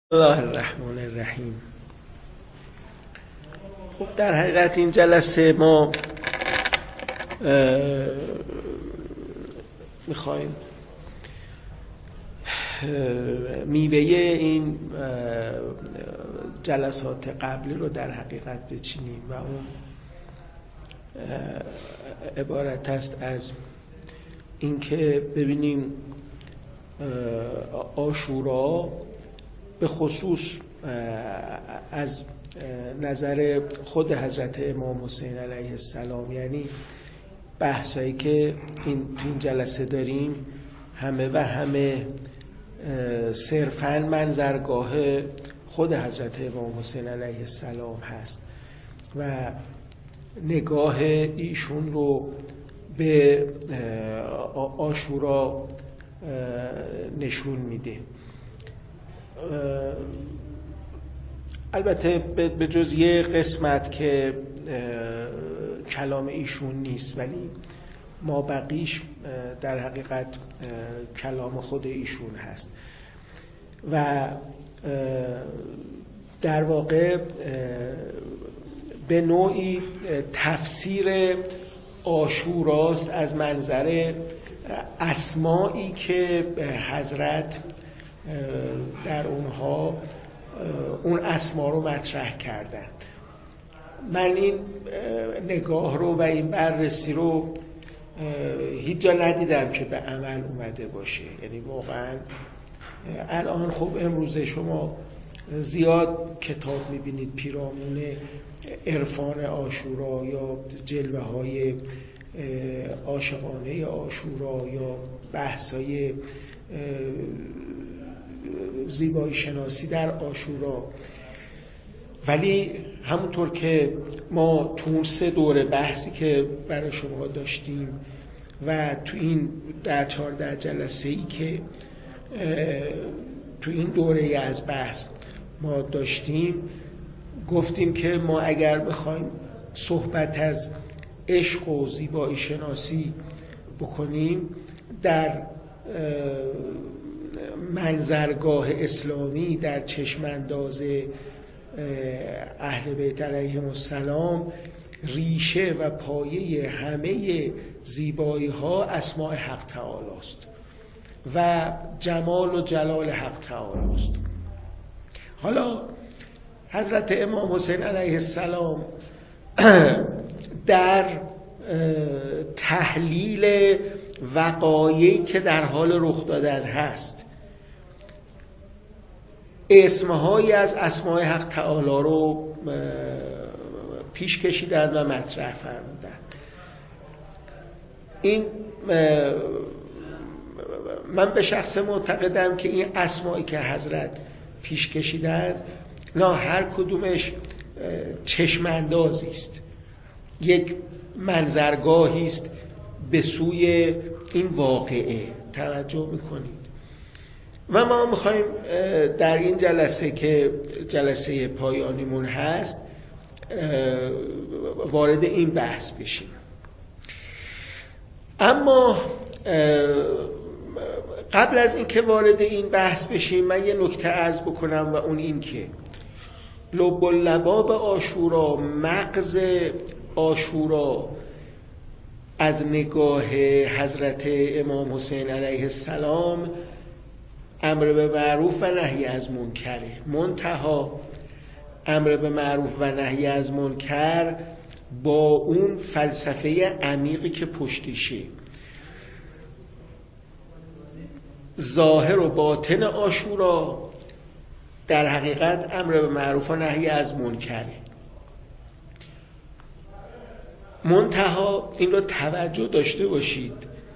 الله الرحمن الرحیم. خب در حقیقت این جلسه ما میخوایم میوه این جلسات قبلی رو در حقیقت بچینیم و اون عبارت است از اینکه ببینیم عاشورا به خصوص از نظر خود حضرت امام حسین علیه السلام، یعنی بحثایی که این جلسه داریم همه صرفاً منظرگاه خود حضرت امام حسین علیه السلام هست و نگاه ایشون رو به عاشورا نشون میده. البته به جز یه قسمت که کلام ایشون نیست، ولی ما بقیش در حقیقت کلام خود ایشون هست و در واقع به نوعی تفسیر عاشوراست از منظر اسمایی که حضرت در اونها اون اسما رو مطرح کردن. من این نگاه رو و این بررسی رو هیچ جا ندیدم که به عمل اومده باشه. یعنی واقعا الان خب امروزه شما زیاد کتاب میبینید پیرامون عرفان عاشورا یا جلوه های عاشقانه عاشورا یا بحثای زیبایی شناسی در عاشورا، ولی همونطور که ما تو اون 3 دوره بحثی که برای شما داشتیم و تو این 14 جلسه ای که تو این دوره از بحث ما داشتیم، گفتیم که ما اگر بخوایم صحبت از عشق و زیبایی شناسی بکنیم در منظرگاه اسلامی، در چشمانداز اهل بیت علیهم السلام، ریشه و پایه همه زیبایی ها اسماء حق تعالی است و جمال و جلال حق تعالی است. حالا حضرت امام حسین علیه السلام در تحلیل وقایعی که در حال رخ دادن هست اسمهایی از اسماء حق تعالی رو پیش کشیدن و مطرح فرمودن. این من به شخص معتقدم که این اسمایی که حضرت پیش کشیدن نه هر کدومش چشماندازی است، یک منظرگاهی است به سوی این واقعه. توجه میکنید؟ و ما میخوایم در این جلسه که جلسه پایانیمون هست وارد این بحث بشیم. اما قبل از اینکه وارد این بحث بشیم من یه نکته عرض بکنم و اون این که لب اللباب عاشورا، مغز عاشورا از نگاه حضرت امام حسین علیه السلام امر به معروف و نهی از منکره. منتها امر به معروف و نهی از منکر با اون فلسفه عمیقی که پشتشه، ظاهر و باطن عاشورا در حقیقت امر به معروف و نهی از منکره. منتها این رو توجه داشته باشید،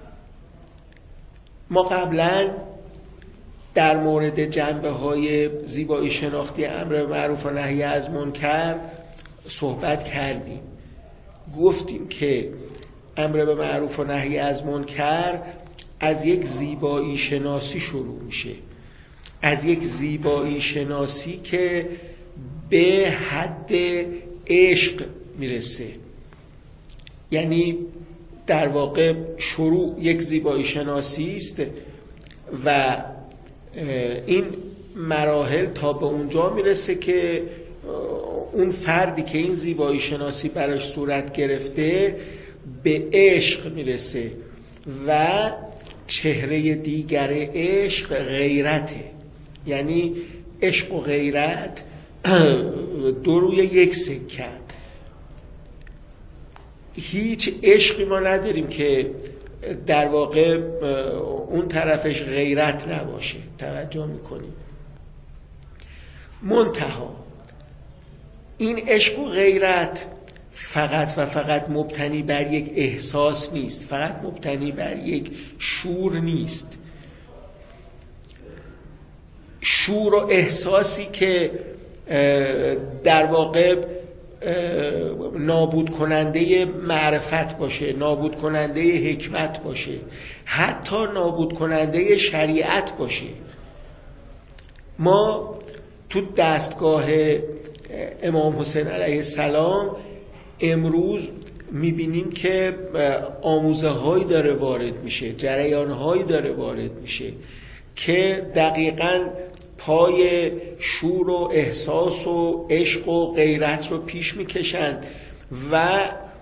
ما قبلا در مورد جنبه های زیبایی شناختی امر به معروف و نهی از منکر صحبت کردیم. گفتیم که امر به معروف و نهی از منکر از یک زیبایی شناسی شروع میشه، از یک زیبایی شناسی که به حد عشق میرسه. یعنی در واقع شروع یک زیبایی شناسی است و این مراحل تا به اونجا میرسه که اون فردی که این زیبایی شناسی براش صورت گرفته به عشق میرسه و چهره دیگر عشق غیرته. یعنی عشق و غیرت دو روی یک سکه. هیچ عشقی ما نداریم که در واقع اون طرفش غیرت نباشه. توجه میکنیم؟ منتها این عشق و غیرت فقط و فقط مبتنی بر یک احساس نیست، فقط مبتنی بر یک شور نیست. شور و احساسی که در واقع نابود کننده معرفت باشه، نابود کننده حکمت باشه، حتی نابود کننده شریعت باشه. ما تو دستگاه امام حسین علیه السلام امروز میبینیم که آموزه هایی داره وارد میشه، جریان هایی داره وارد میشه که دقیقاً پای شور و احساس و عشق و غیرت رو پیش میکشند و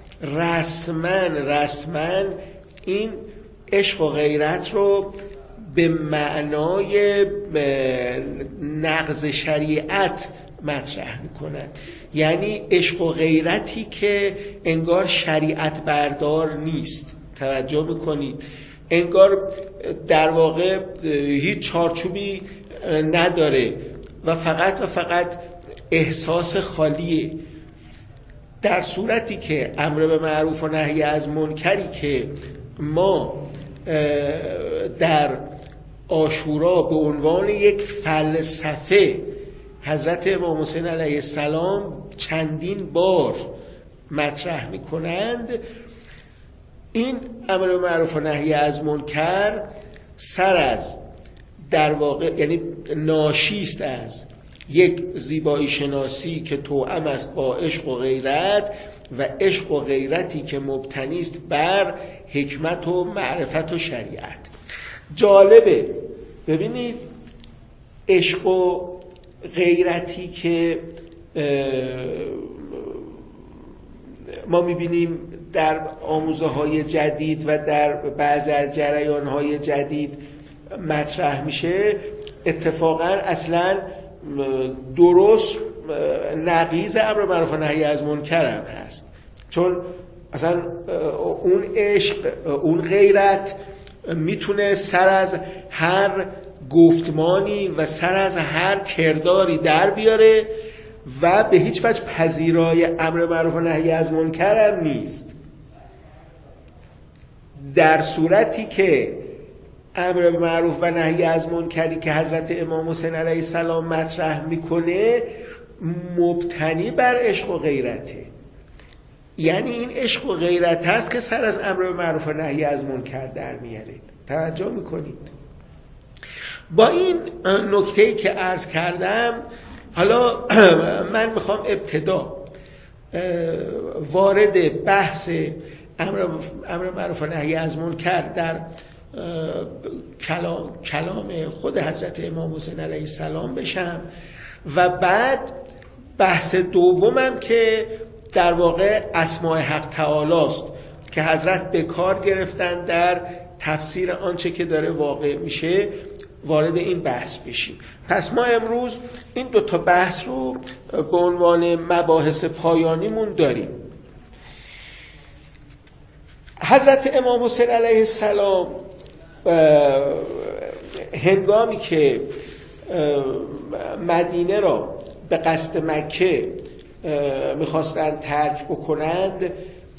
رسما این عشق و غیرت رو به معنای نقض شریعت مطرح میکنند. یعنی عشق و غیرتی که انگار شریعت بردار نیست. توجه میکنید؟ انگار در واقع هیچ چارچوبی نداره و فقط احساس خالیه. در صورتی که امر به معروف و نهی از منکری که ما در عاشورا به عنوان یک فلسفه حضرت امام حسین علیه السلام چندین بار مطرح میکنند، این امر به معروف و نهی از منکر سر از در واقع یعنی ناشیست از یک زیبایی شناسی که توأم است با عشق و غیرت و عشق و غیرتی که مبتنی است بر حکمت و معرفت و شریعت. جالبه ببینید عشق و غیرتی که ما میبینیم در آموزه های جدید و در بعضی از جریان های جدید مطرح میشه، اتفاقا اصلا درست نقیض امر معروف و نهی از منکر هم هست. چون اصلا اون عشق، اون غیرت میتونه سر از هر گفتمانی و سر از هر کرداری در بیاره و به هیچ وجه پذیرای امر معروف و نهی از منکر هم نیست. در صورتی که امر معروف و نهی از منکری که حضرت امام حسین علیه السلام مطرح میکنه مبتنی بر عشق و غیرته. یعنی این عشق و غیرت هست که سر از امر معروف و نهی از منکر در میاره. توجه میکنید؟ با این نکته‌ای که عرض کردم، حالا من میخوام ابتدا وارد بحث امر معروف و نهی از منکر در کلام خود حضرت امام حسین علیه السلام بشم و بعد بحث دومم که در واقع اسماء حق تعالی است که حضرت به کار گرفتن در تفسیر آنچه که داره واقع میشه، وارد این بحث بشیم. پس ما امروز این دو تا بحث رو به عنوان مباحث پایانیمون داریم. حضرت امام حسین علیه السلام هنگامی که مدینه را به قصد مکه میخواستند ترک بکنند،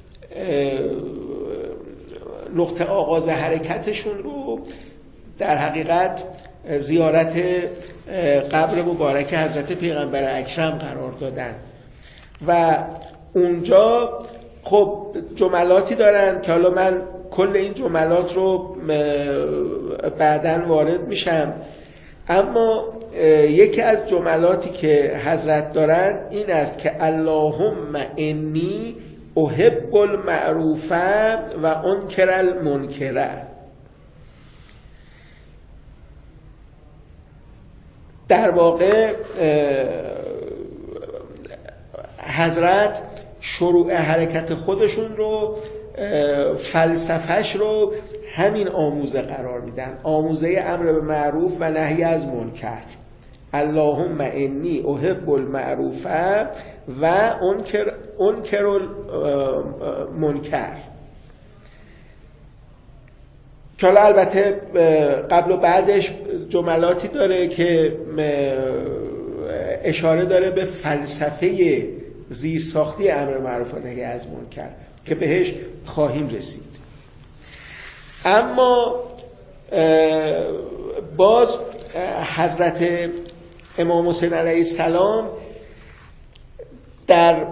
نقطه آغاز حرکتشون رو در حقیقت زیارت قبر مبارک حضرت پیغمبر اکرم قرار دادن و اونجا خب جملاتی دارن که حالا من کل این جملات رو بعداً وارد میشم، اما یکی از جملاتی که حضرت دارن این است که اللهم انی احب المعروف و انکر المنکر. در واقع حضرت شروع حرکت خودشون رو، فلسفهش رو همین آموزه قرار میدن، آموزه امر به معروف و نهی از منکر. اللهم انی احب المعروف و انکر المنکر. که حالا البته قبل و بعدش جملاتی داره که اشاره داره به فلسفه زیرساختی امر معروف و نهی از منکر که بهش خواهیم رسید. اما باز حضرت امام حسین علیه السلام در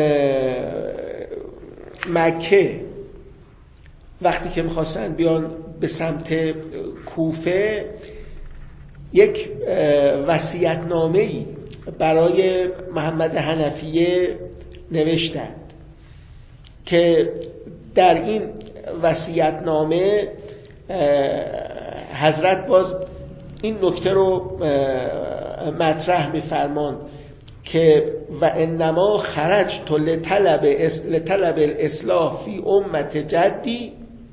مکه وقتی که میخواستن بیان به سمت کوفه، یک وصیت‌نامه‌ای برای محمد حنفیه نوشتند که در این وصیت‌نامه حضرت باز این نکته رو مطرح می‌فرماند که و انما خرجت لطلب الاصلاح فی امت جدی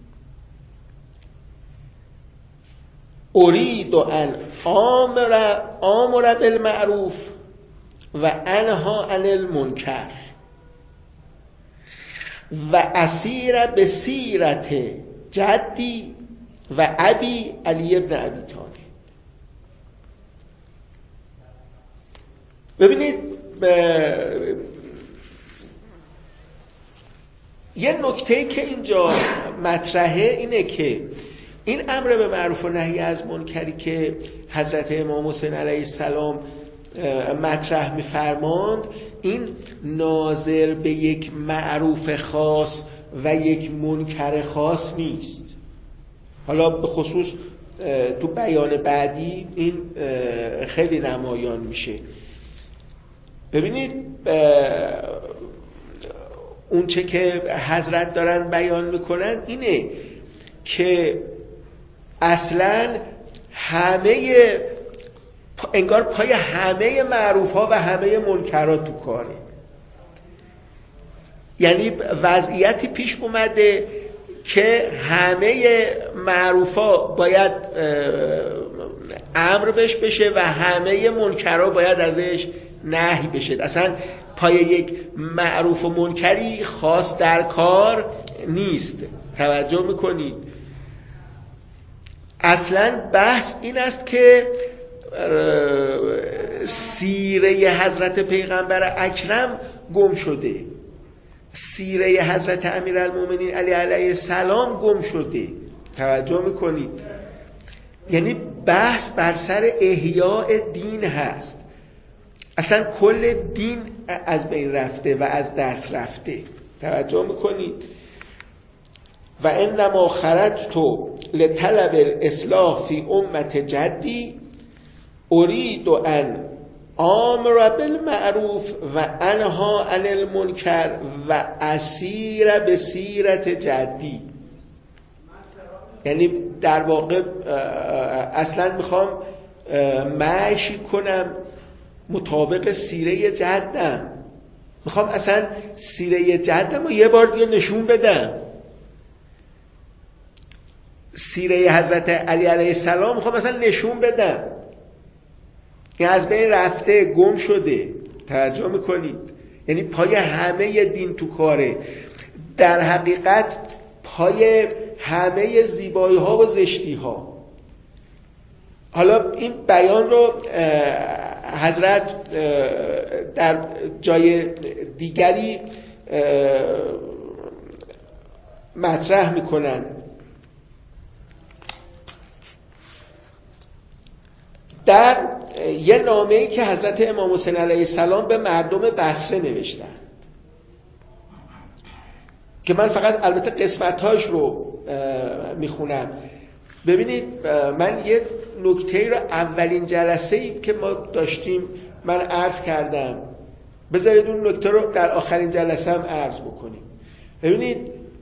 اريد ان آمر بالمعروف و انها عن المنکر و اسیر به سیرت جدی و ابی علی ابن ابی طالب. ببینید یه نکته که اینجا مطرحه اینه که این امر به معروف و نهی از منکری که حضرت امام حسین علیه السلام مطرح می‌فرماند، این ناظر به یک معروف خاص و یک منکر خاص نیست. حالا به خصوص تو بیان بعدی این خیلی نمایان میشه. ببینید اون چه که حضرت دارن بیان میکنن اینه که اصلا همه انگار پای همه معروف ها و همه منکرات تو کاره. یعنی وضعیتی پیش اومده که همه معروف ها باید امر بشه و همه منکرها باید ازش نهی بشه. اصلا پای یک معروف و منکری خاص در کار نیست. توجه میکنید؟ اصلا بحث این است که سیره حضرت پیغمبر اکرم گم شده، سیره حضرت امیرالمومنین علی علیه السلام گم شده. توجه میکنید؟ یعنی بحث بر سر احیاء دین هست. اصلا کل دین از بین رفته و از دست رفته. توجه میکنید؟ و انما خرجت لطلب الاصلاح فی امت جدی اريد ان آمر بالمعروف و انها عن المنکر و اسیر به سیرت جدی. یعنی در واقع اصلا میخوام مشی کنم مطابق سیره جدم، میخوام اصلا سیره جدم رو یه بار دیگه نشون بدم. سیره حضرت علی علیه السلام میخوام اصلا نشون بدم که از بین رفته، گم شده. توجه میکنید؟ یعنی پای همه دین تو کاره. در حقیقت پای همه زیبایی ها و زشتی ها. حالا این بیان رو حضرت در جای دیگری مطرح میکنن. در یه نامه‌ای که حضرت امام حسین علیه السلام به مردم بصره نوشتن که من فقط البته قسمت‌هاش رو میخونم. ببینید من یه نکته‌ای رو اولین جلسه‌ای که ما داشتیم من عرض کردم، بذارید اون نکته رو در آخرین جلسه هم عرض بکنیم. ببینید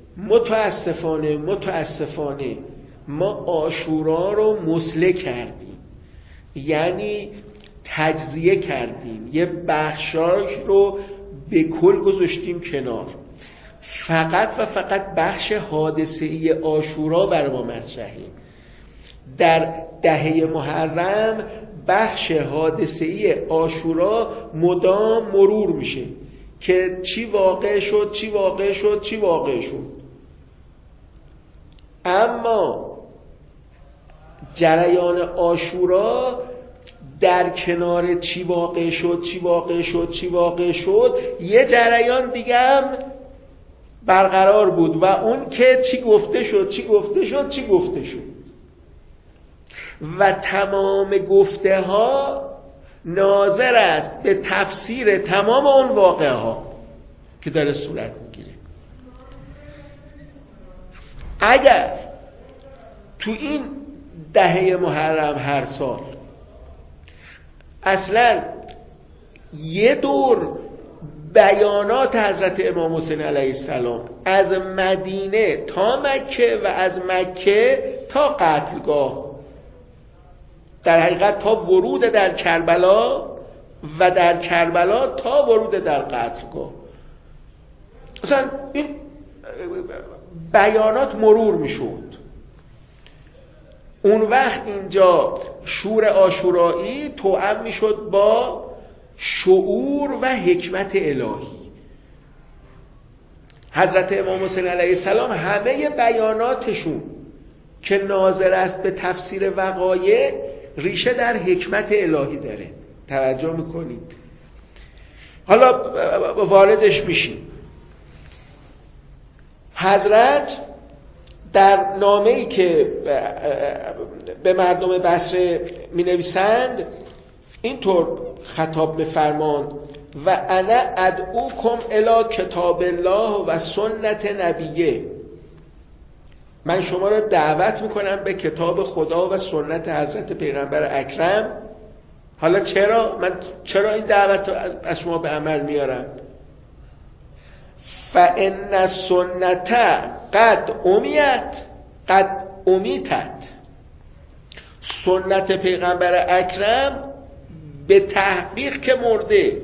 متاسفانه ما عاشورا رو مسله کردیم. یعنی تجزیه کردیم، یه بخشاش رو به کل گذاشتیم کنار. فقط و فقط بخش حادثه‌ای عاشورا برای ما مطرحه. در دهه محرم بخش حادثه‌ای عاشورا مدام مرور میشه که چی واقع شد، چی واقع شد، چی واقع شد. اما جریان عاشورا در کنار چی واقع شد، چی واقع شد، چی واقع شد، یه جریان دیگه هم برقرار بود و اون که چی گفته شد، چی گفته شد، چی گفته شد. و تمام گفته ها ناظر است به تفسیر تمام اون واقعه ها که داره صورت میگیره. اگر تو این دهه محرم هر سال اصلا یه دور بیانات حضرت امام حسین علیه السلام از مدینه تا مکه و از مکه تا قتلگاه، در حقیقت تا ورود در کربلا و در کربلا تا ورود در قتلگاه، اصلا این بیانات مرور میشد. اون وقت اینجا شور عاشورایی توأم میشد با شعور و حکمت الهی. حضرت امام حسین علیه السلام همه بیاناتشون که ناظر است به تفسیر وقایع ریشه در حکمت الهی داره. توجه میکنید؟ حالا واردش میشیم. حضرت در نامه‌ای که به مردم بصره می‌نویسند اینطور خطاب می‌فرماند: و انا ادعوکم الی کتاب الله و سنت نبیه. من شما را دعوت میکنم به کتاب خدا و سنت حضرت پیغمبر اکرم. حالا چرا این دعوت رو از شما به عمل میارم؟ فان السنت قد امیتت. سنت پیغمبر اکرم به تحقیق که مرده.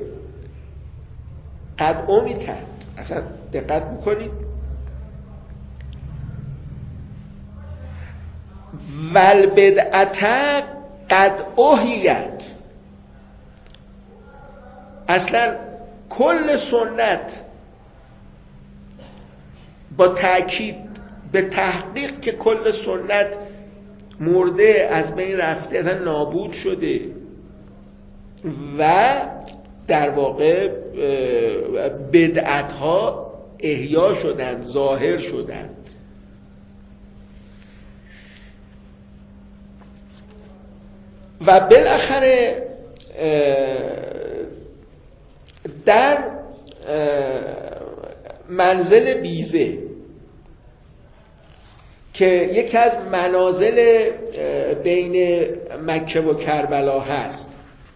قد امیتت، اصلا دقت میکنید؟ والبدعت قد احییت. اصلا کل سنت با تأکید به تحقیق که کل سنت مرده، از بین رفته، اصلا نابود شده و در واقع بدعت ها احیا شدند، ظاهر شدند. و بالاخره در منزل بیزه که یکی از منازل بین مکه و کربلا هست،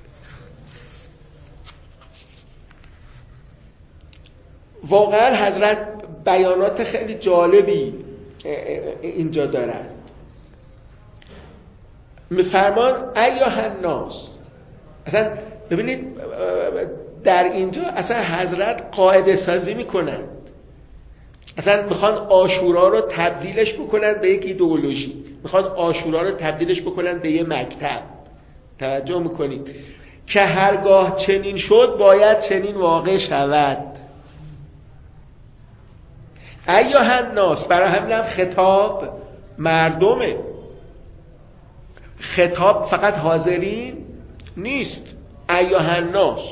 واقعا حضرت بیانات خیلی جالبی اینجا دارن. میفرمان ایها الناس. اصلا ببینید در اینجا اصلا حضرت قاعده سازی میکنن، اصلا میخوان عاشورا رو تبدیلش بکنن به یک ایدئولوژی، میخوان عاشورا رو تبدیلش بکنن به یه مکتب. توجه میکنید که هرگاه چنین شد باید چنین واقع شود. ایها الناس، برای همین خطاب مردمه، خطاب فقط حاضرین نیست. ایها الناس،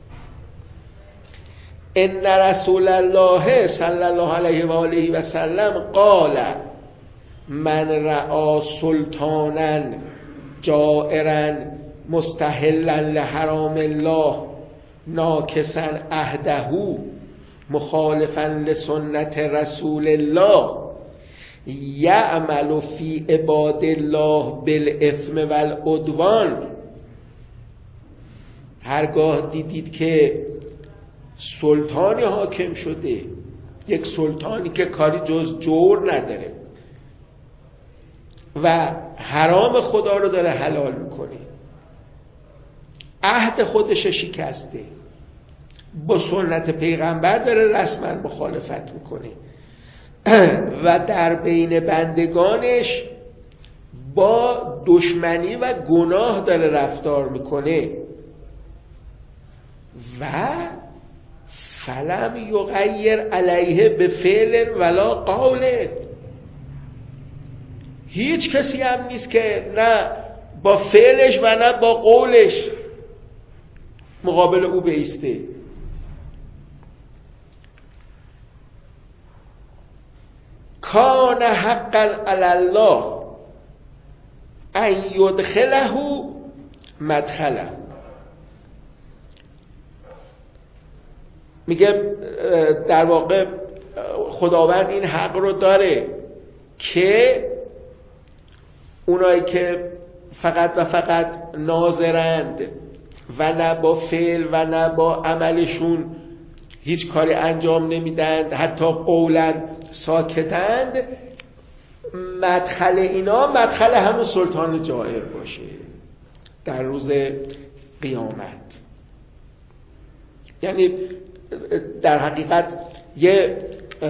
ان رسول الله صلی الله علیه و آله و سلم قال من رأى سلطانا جائرا مستحلا لحرام الله ناکسا عهده مخالفا لسنت رسول الله یعمل فی عباد الله بالاثم والعدوان. هرگاه دیدید که سلطانی حاکم شده، یک سلطانی که کاری جز جور نداره و حرام خدا رو داره حلال میکنه، عهد خودش شکسته، با سنت پیغمبر داره رسما مخالفت میکنه و در بین بندگانش با دشمنی و گناه داره رفتار میکنه و فلم یغیر علیه به فعل ولا قول. هیچ کسی هم نیست که نه با فعلش و نه با قولش مقابل او بایسته. کان حقا علی الله ان یدخله مدخله. میگه در واقع خداوند این حق رو داره که اونایی که فقط و فقط ناظرند و نه با فعل و نه با عملشون هیچ کاری انجام نمیدند، حتی قولا ساکتند، مدخل اینا مدخل همون سلطان جائر باشه در روز قیامت. یعنی در حقیقت یه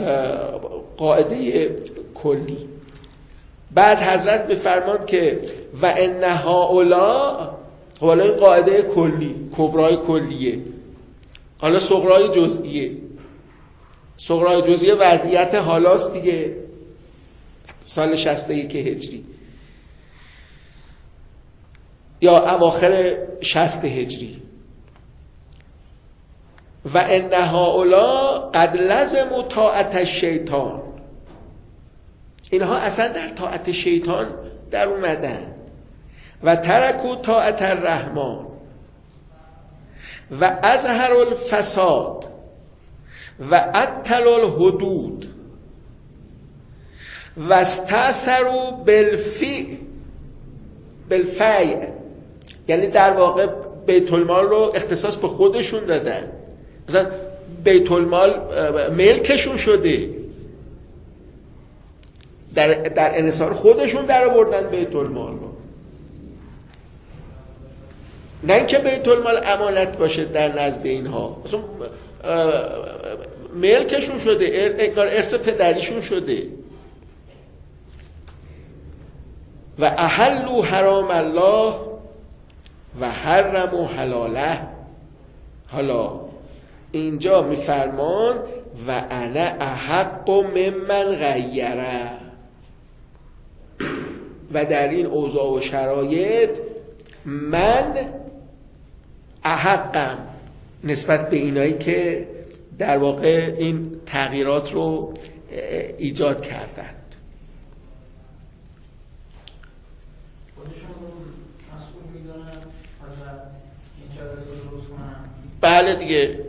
قاعده کلی. بعد حضرت بفرماد که و ان هؤلاء، حالا این قاعده کلی کبرای کلیه، حالا صغرای جزئیه. صغرای جزئیه وضعیت حالاست دیگه، سال 61 هجری یا اواخر 60 هجری. و ان هؤلاء قد لزموا طاعت الشیطان، اینها اصلا در طاعت شیطان در اومدن. و ترکوا طاعت الرحمن و اظهر الفساد و عطل الحدود و استأثروا بالفیع، یعنی در واقع بیت المال رو اختصاص به خودشون دادن. مثلا بیت المال ملکشون شده، در انحصار خودشون در آوردن بیت المال رو، نه اینکه بیت المال امانت باشه در نزد اینها، مثلا ملکشون شده، انگار ارث پدریشون شده. و احلوا حرام الله و حرموا حلاله. حالا اینجا میفرمان و انا احق ممن غیره، و در این اوضاع و شرایط من احقم نسبت به اینایی که در واقع این تغییرات رو ایجاد کردند. بله دیگه.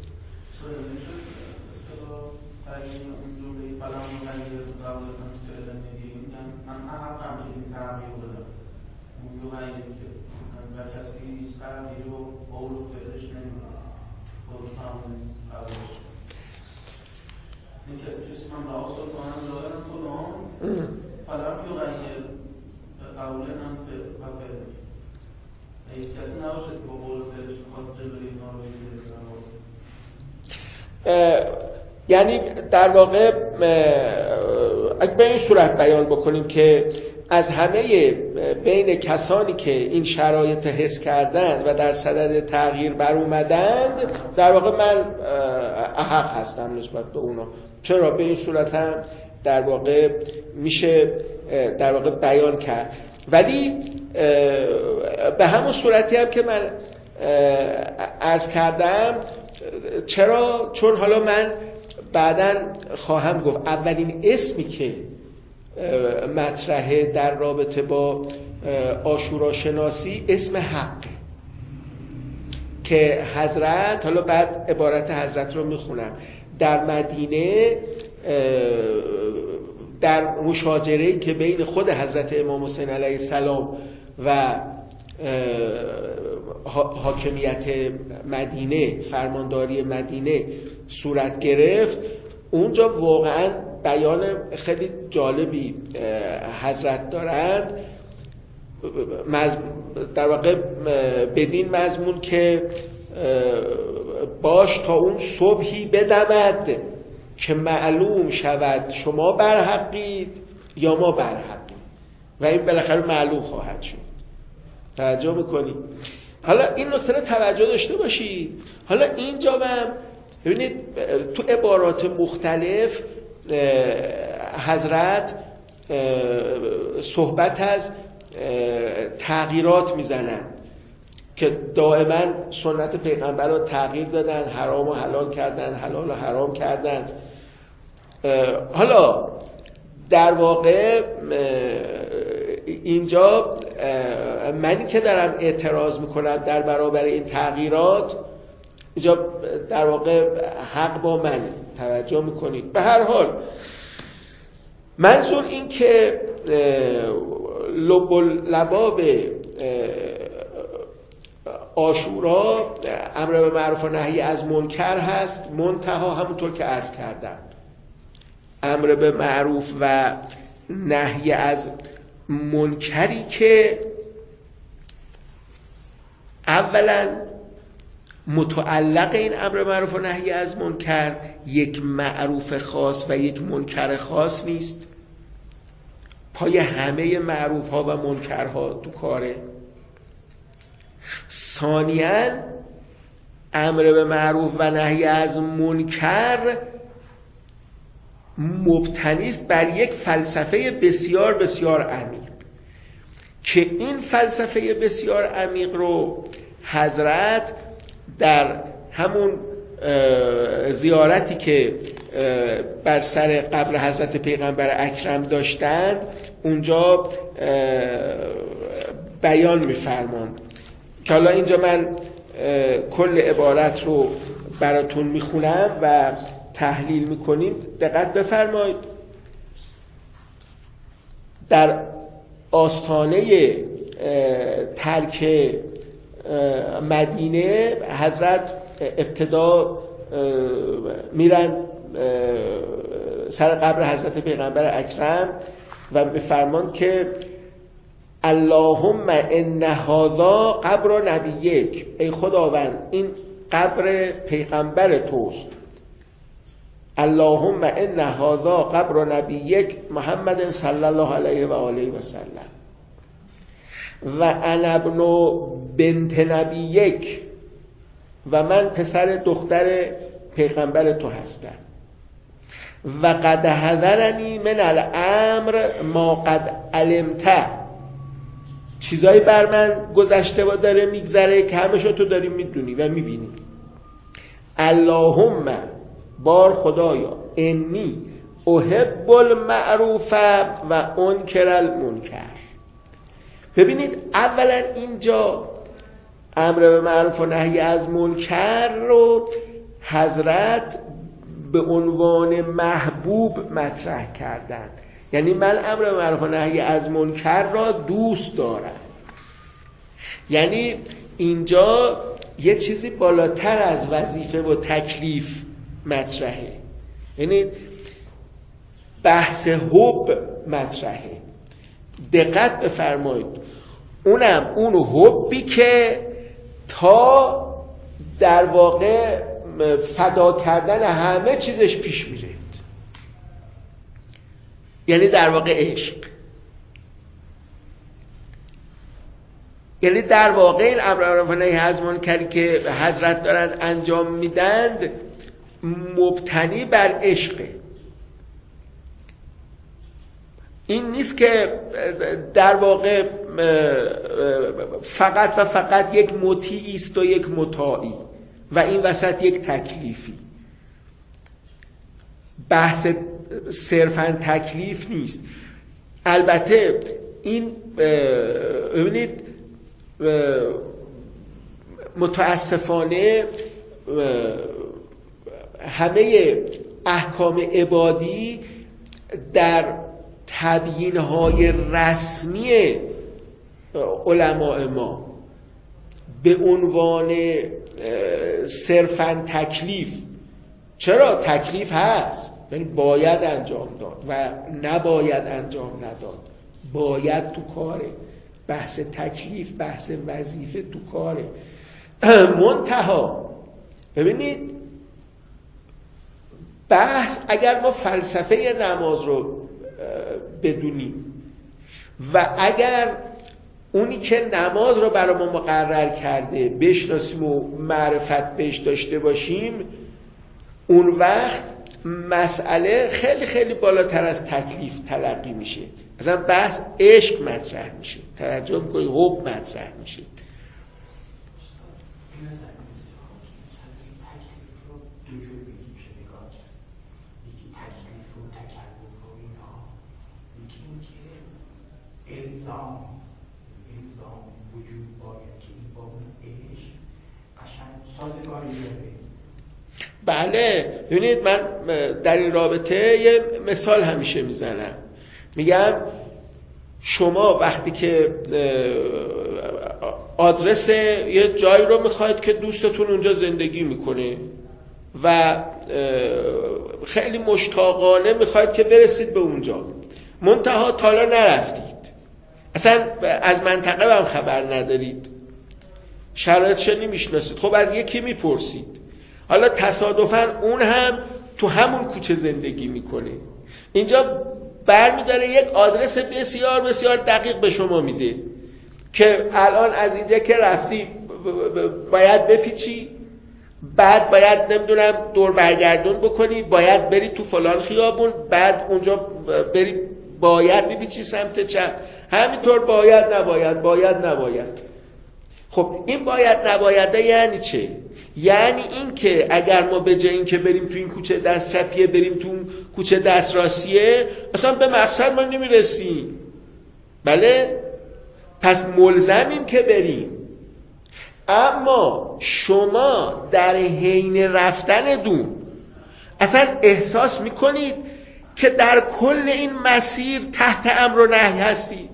یعنی در واقع اگه به این صورت بیان بکنیم که از همه بین کسانی که این شرایط حس کردند و در صدد تغییر بر اومدند، در واقع من احق هستم نسبت به اونا. چرا؟ به این صورت هم در واقع میشه در واقع بیان کرد. ولی به همون صورتی هم که من عرض کردم، چرا؟ چون حالا من بعداً خواهم گفت اولین اسمی که مطرحه در رابطه با عاشورا شناسی اسم حقه که حضرت، حالا بعد عبارت حضرت رو میخونم، در مدینه در مشاجره‌ای که بین خود حضرت امام حسین علیه السلام و حاکمیت مدینه، فرمانداری مدینه صورت گرفت، اونجا واقعا بیان خیلی جالبی حضرت دارند. در واقع بدین مضمون که باش تا اون صبحی بدمد که معلوم شود شما برحقید یا ما برحقید و این بالاخره معلوم خواهد شد. توجه میکنید؟ حالا این نکته رو توجه داشته باشید. حالا اینجا هم ببینید تو عبارات مختلف حضرت صحبت از تغییرات میزنن که دائما سنت پیغمبر رو تغییر دادن، حرام و حلال کردن، حلال و حرام کردن. حالا در واقع اینجا منی که دارم اعتراض میکنم در برابر این تغییرات، اینجا در واقع حق با من. توجه میکنید؟ به هر حال منظور این که لباب عاشورا امر به معروف و نهی از منکر هست، منتها همونطور که عرض کردم امر به معروف و نهی از منکری که اولا متعلق این امر معروف و نهی از منکر یک معروف خاص و یک منکر خاص نیست، پای همه معروف ها و منکرها تو کاره. ثانیاً امر به معروف و نهی از منکر مبتنی است بر یک فلسفه بسیار بسیار عمیق که این فلسفه بسیار عمیق رو حضرت در همون زیارتی که بر سر قبر حضرت پیغمبر اکرم داشتند اونجا بیان می‌فرماند که حالا اینجا من کل عبارت رو براتون میخونم و تحلیل میکنیم. دقت بفرمایید. در آستانه ترک مدینه حضرت ابتدا میرن سر قبر حضرت پیغمبر اکرم و میفرمان که اللهم ان هذا قبر نبیک، ای خداوند این قبر پیغمبر توست. اللهم ان هذا قبر نبیک محمد صلی الله علیه و آله و سلم و انا ابن بنت نبیک، و من پسر دختر پیغمبر تو هستم. و قد حضرنی من الامر ما قد علمت، چیزایی بر من گذشته و داره میگذره که همشو تو داری میدونی و میبینی. اللهم بار خدایا انی احب المعروف و انکر المنکر. ببینید اولا اینجا امر به معروف و نهی از منکر رو حضرت به عنوان محبوب مطرح کردن، یعنی من امر به معروف و نهی از منکر را دوست دارم. یعنی اینجا یه چیزی بالاتر از وظیفه و تکلیف مطرحه، یعنی بحث حب مطرحه. دقت بفرمایید، اونم اون حبی که تا در واقع فدا کردن همه چیزش پیش میره، یعنی در واقع عشق. یعنی در واقع این امر معروف و نهی از منکری که حضرت دارن انجام میدند مبتنی بر عشقه. این نیست که در واقع فقط و فقط یک مطیعی است و یک مطاعی و این وسط یک تکلیفی. بحث صرفاً تکلیف نیست. البته این ببینید متاسفانه همه احکام عبادی در تبیین‌های رسمی علماء ما به عنوان صرفاً تکلیف، چرا تکلیف هست، یعنی باید انجام داد و نباید انجام نداد، باید تو کاره بحث تکلیف، بحث وظیفه تو کاره. منتها ببینید بحث اگر ما فلسفه نماز رو بدونیم و اگر اونی که نماز رو برای ما مقرر کرده بشناسیم و معرفت بهش داشته باشیم، اون وقت مسئله خیلی خیلی بالاتر از تکلیف تلقی میشه. اصلا بحث عشق مطرح میشه، توجه میکنید، حب مطرح میشه. الزام وجود باید که این با اون عشق قشنگ سازگاری داره. بله ببینید من در این رابطه یه مثال همیشه میزنم، میگم شما وقتی که آدرس یه جایی رو میخواید که دوستتون اونجا زندگی میکنه و خیلی مشتاقانه میخواید که برسید به اونجا، منتها تا حالا نرفتید، اصلا از منطقه هم خبر ندارید، شرایطش نمیشناسید، خب از یکی میپرسید، حالا تصادفاً اون هم تو همون کوچه زندگی میکنه، اینجا برمیداره یک آدرس بسیار بسیار دقیق به شما میده که الان از اینجا که رفتی باید بپیچی، بعد باید نمیدونم دور برگردون بکنی، باید بری تو فلان خیابون، بعد اونجا بری باید بپیچی سمت چپ، همینطور باید نباید. خب این باید نبایده یعنی چه؟ یعنی این که اگر ما به جای این که بریم تو این کوچه دست چپیه بریم تو کوچه دست راستیه، اصلا به مقصد ما نمیرسیم. بله؟ پس ملزمیم که بریم. اما شما در حین رفتن دون اصلا احساس میکنید که در کل این مسیر تحت امر و نهی هستید،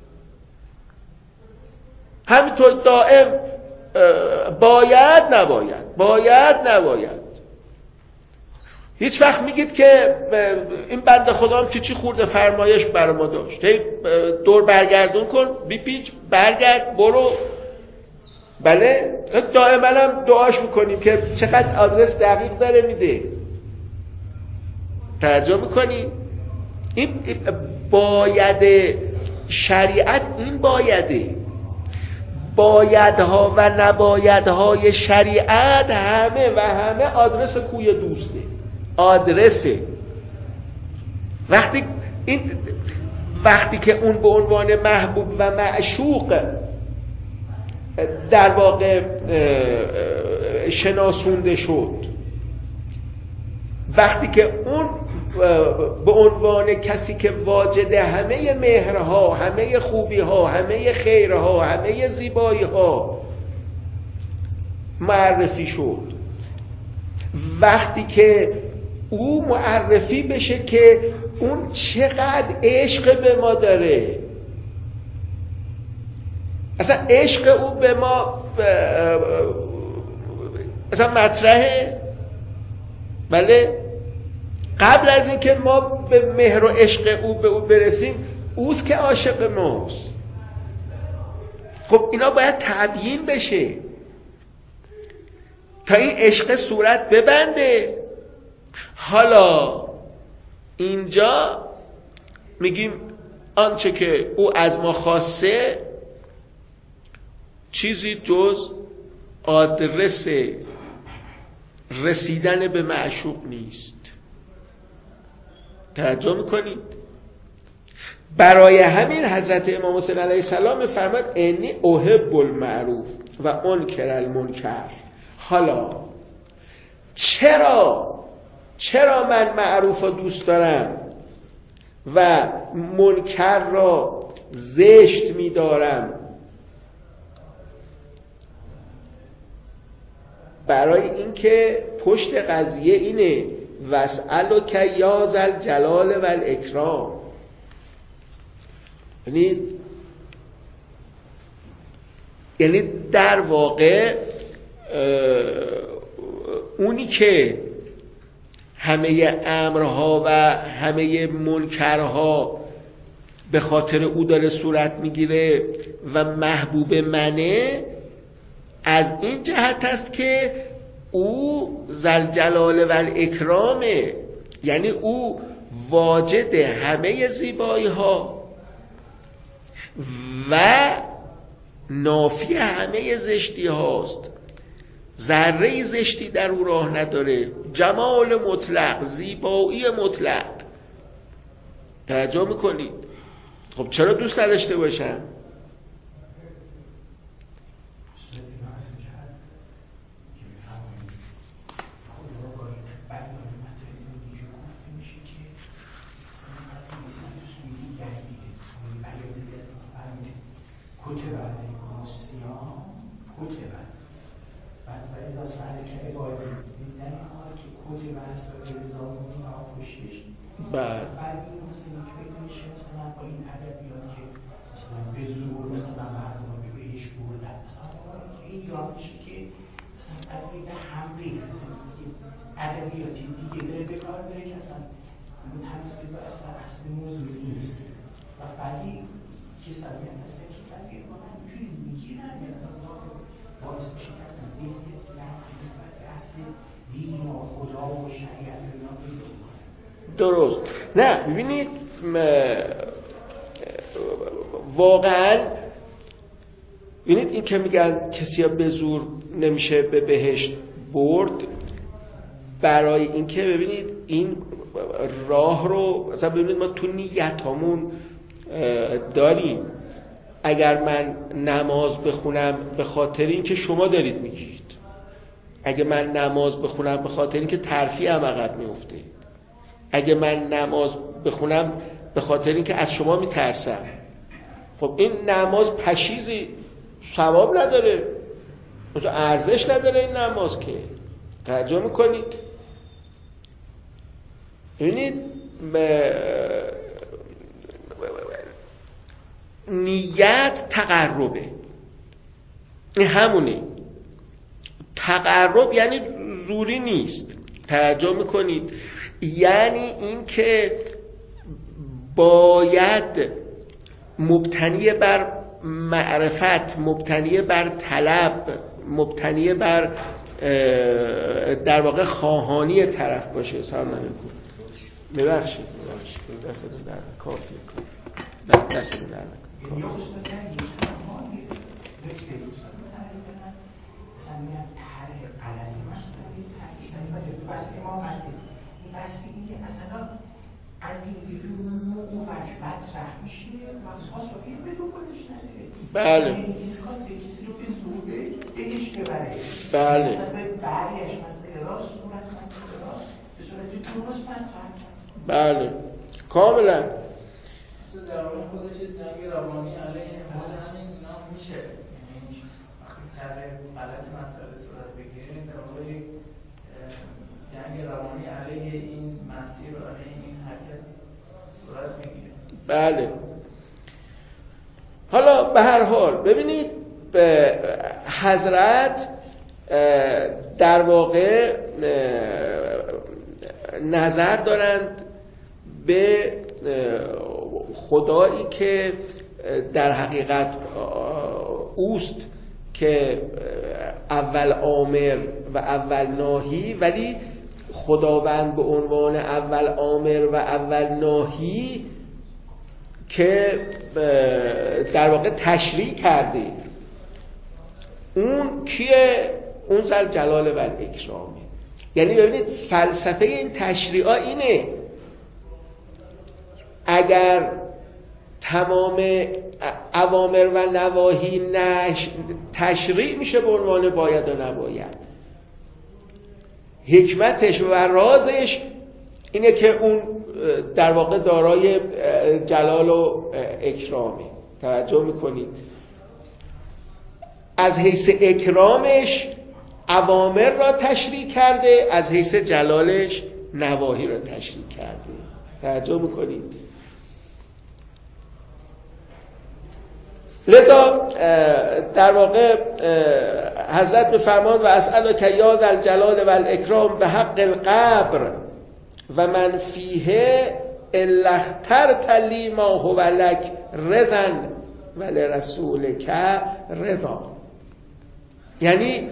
همینطور دائم باید نباید. هیچ وقت میگید که این بنده خدا هم چی خورده فرمایش برای ما داشت، دور برگردون کن، بیپیچ، برگرد، برو. بله دائما هم دعاش میکنیم که چقدر آدرس دقیق داره میده، توجه میکنی؟ این باید شریعت، این بایدها و نبایدهای شریعت همه آدرس کوی دوسته، آدرسه. وقتی که اون به عنوان محبوب و معشوق در واقع شناسونده شد، وقتی که اون به عنوان کسی که واجد همه مهرها، همه خوبیها، همه خیرها، همه زیباییها معرفی شد، وقتی که او معرفی بشه که اون چقدر عشق به ما داره، اصلا عشق او به ما اصلا مطرحه. بله قبل از اینکه ما به مهر و عشق او به او برسیم، اوست که عاشق ماست. خب اینا باید تبیین بشه تا این عشق صورت ببنده. حالا اینجا میگیم آنچه که او از ما خواسته چیزی جز آدرس رسیدن به معشوق نیست. توجه میکنید؟ برای همین حضرت امام حسین علیه السلام فرمود انی احب المعروف و انکر المنکر. حالا چرا من معروف رو دوست دارم و منکر را زشت میدارم؟ برای اینکه پشت قضیه اینه واسألک یا ذل جلال و الاکرام. یعنی در واقع اونی که همه امرها و همه منکرها به خاطر او داره صورت میگیره و محبوب منه، از این جهت است که او ذوالجلال و الاکرامه، یعنی او واجد همه زیبایی ها و نافی همه زشتی هاست. ذره زشتی در او راه نداره، جمال مطلق، زیبایی مطلق. توجه میکنید؟ خب چرا دوست نداشته باشم؟ درست. نه ببینید واقعا ببینید این که میگن کسی به زور نمیشه به بهشت برد، برای اینکه ببینید این راه رو مثلا ببینید ما تو نیتامون داریم. اگر من نماز بخونم به خاطر اینکه شما دارید میگید، اگه من نماز بخونم به خاطر اینکه ترفیع هم عقب میفته، اگه من نماز بخونم به خاطر اینکه از شما میترسم، خب این نماز پشیزی ثواب نداره، ارزش نداره این نماز که. توجه میکنید؟ ببینید نیت تقربه، این همونه. تقرب یعنی زوری نیست. توجه میکنید؟ یعنی این که باید مبتنی بر معرفت، مبتنی بر طلب، مبتنی بر در واقع خواهانی طرف باشه. سلام علیکم. ببخشید دستتون در کافیه. دستتون در بله بله بله کاملا. در واقع خودش جنگ روانی علیه همین نام میشه، یعنی وقتی طرح غلط مسئله صورت بگیره در واقع جنگ روانی علیه این مسیر و علیه این حرکت صورت میگیره. بله. حالا به هر حال ببینید به حضرت در واقع نظر دارند به خدایی که در حقیقت اوست که اول آمر و اول ناهی، ولی خداوند به عنوان اول آمر و اول ناهی که در واقع تشریع کرده، اون کیه؟ اون ذوالجلال و الاکرامه. یعنی ببینید فلسفه این تشریعا اینه، اگر تمام اوامر و نواهی تشریع میشه به عنوان باید و نباید، حکمتش و رازش اینه که اون در واقع دارای جلال و اکرامه. توجه میکنید؟ از حیث اکرامش اوامر را تشریع کرده، از حیث جلالش نواهی را تشریع کرده. توجه میکنید؟ لذا در واقع حضرت بفرماد و اسألک یا ذا الجلال و الاکرام به حق القبر و من فیه الا اخترت لی ما هو لک رضا ولرسولک رضا. یعنی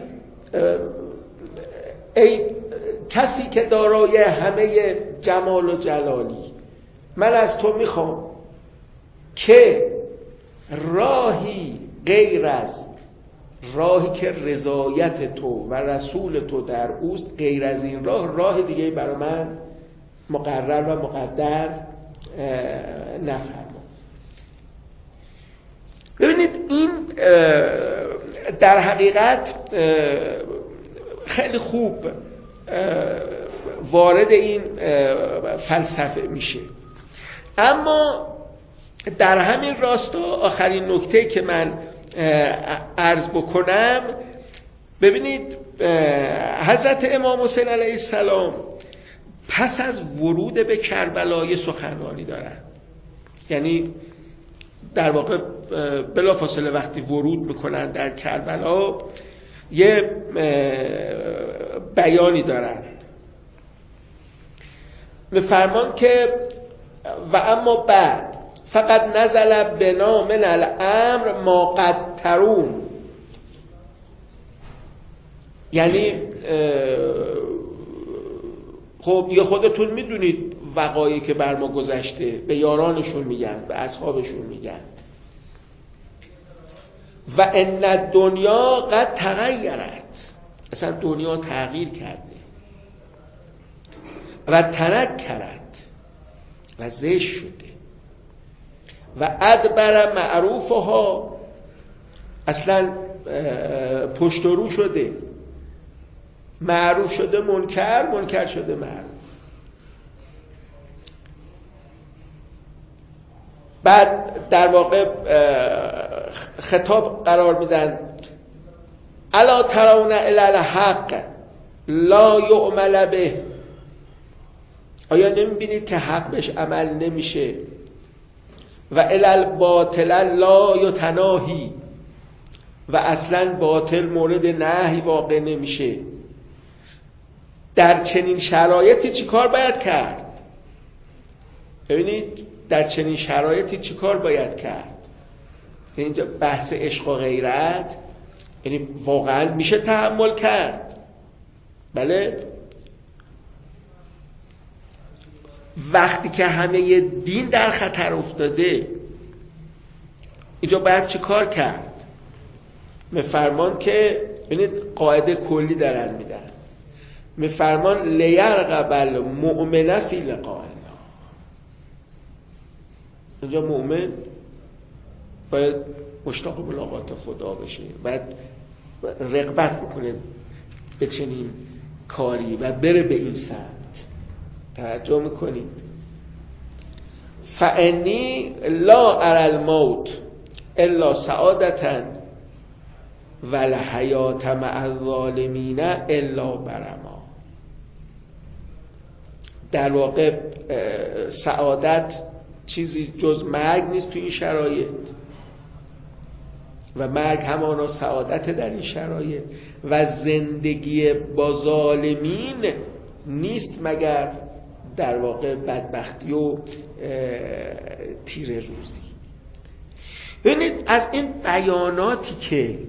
ای کسی که دارای همه جمال و جلالی، من از تو میخوام که راهی غیر از راهی که رضایت تو و رسول تو در اوست، غیر از این راه دیگه برای من مقرر و مقدر نفرما. ببینید این در حقیقت خیلی خوب وارد این فلسفه میشه. اما در همین راستا آخرین نکته که من عرض بکنم، ببینید حضرت امام حسین علیه السلام پس از ورود به کربلا سخنرانی دارن. یعنی در واقع بلافاصله وقتی ورود میکنن در کربلا یه بیانی دارن، میفرمان که و اما بعد فقط نزل بنا من الامر ما قد ترون. یعنی خب یه خودتون میدونید وقایعی که بر ما گذشته، به یارانشون میگن، به اصحابشون میگن. و ان الدنیا قد تغیرت، اصلا دنیا تغییر کرده و تنکرت و زشت شده و ادبر معروفها، اصلا پشت و رو شده، معروف شده منکر، منکر شده معروف. بعد در واقع خطاب قرار میدن الا ترون الی الحق لا یعمل به، آیا نمیبینید که حق بهش عمل نمیشه؟ و الی الباطل لا یتناهی، و اصلا باطل مورد نهی واقع نمیشه. در چنین شرایطی چی کار باید کرد؟ ببینید در چنین شرایطی چی کار باید کرد؟ اینجا بحث عشق و غیرت، یعنی واقعا میشه تحمل کرد. بله، وقتی که همه دین در خطر افتاده اینجا باید چی کار کرد؟ میفرمان که ببینید قاعده کلی دارن میدن، میفرمان لیرغب المؤمن فی لقاء الله. اینجا مؤمن باید مشتاق ملاقات خدا بشه، باید رغبت بکنه به چنین کاری و بره به این سمت. توجه میکنید؟ فانی لا اری الموت الا سعادتا والحیات مع الظالمین الا برما. در واقع سعادت چیزی جز مرگ نیست تو این شرایط، و مرگ همانا سعادت در این شرایط، و زندگی با ظالمین نیست مگر در واقع بدبختی و تیر روزی. ببینید از این بیاناتی که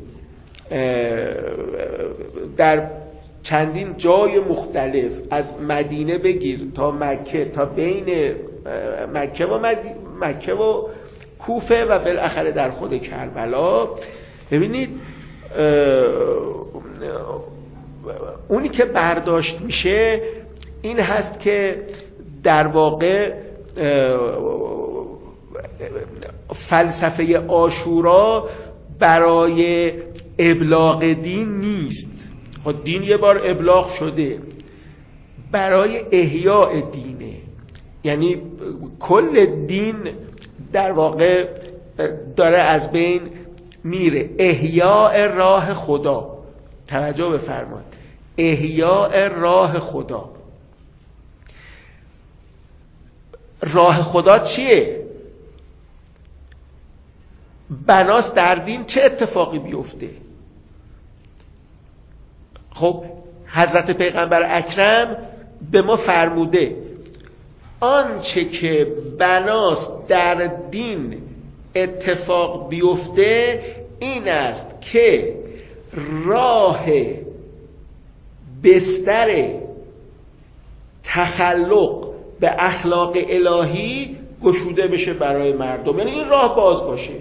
در چندین جای مختلف از مدینه بگیر تا مکه، تا بین مکه و کوفه و بالاخره در خود کربلا، ببینید اونی که برداشت میشه این هست که در واقع فلسفه عاشورا برای ابلاغ دین نیست. خب دین یه بار ابلاغ شده، برای احیاء دینه. یعنی کل دین در واقع داره از بین میره. احیاء راه خدا، توجه بفرمایید، احیاء راه خدا. راه خدا چیه؟ بناست در دین چه اتفاقی بیفته؟ خب حضرت پیغمبر اکرم به ما فرموده آنچه که بناست در دین اتفاق بیفته این است که راه بستر تخلق به اخلاق الهی گشوده بشه برای مردم، یعنی این راه باز باشه.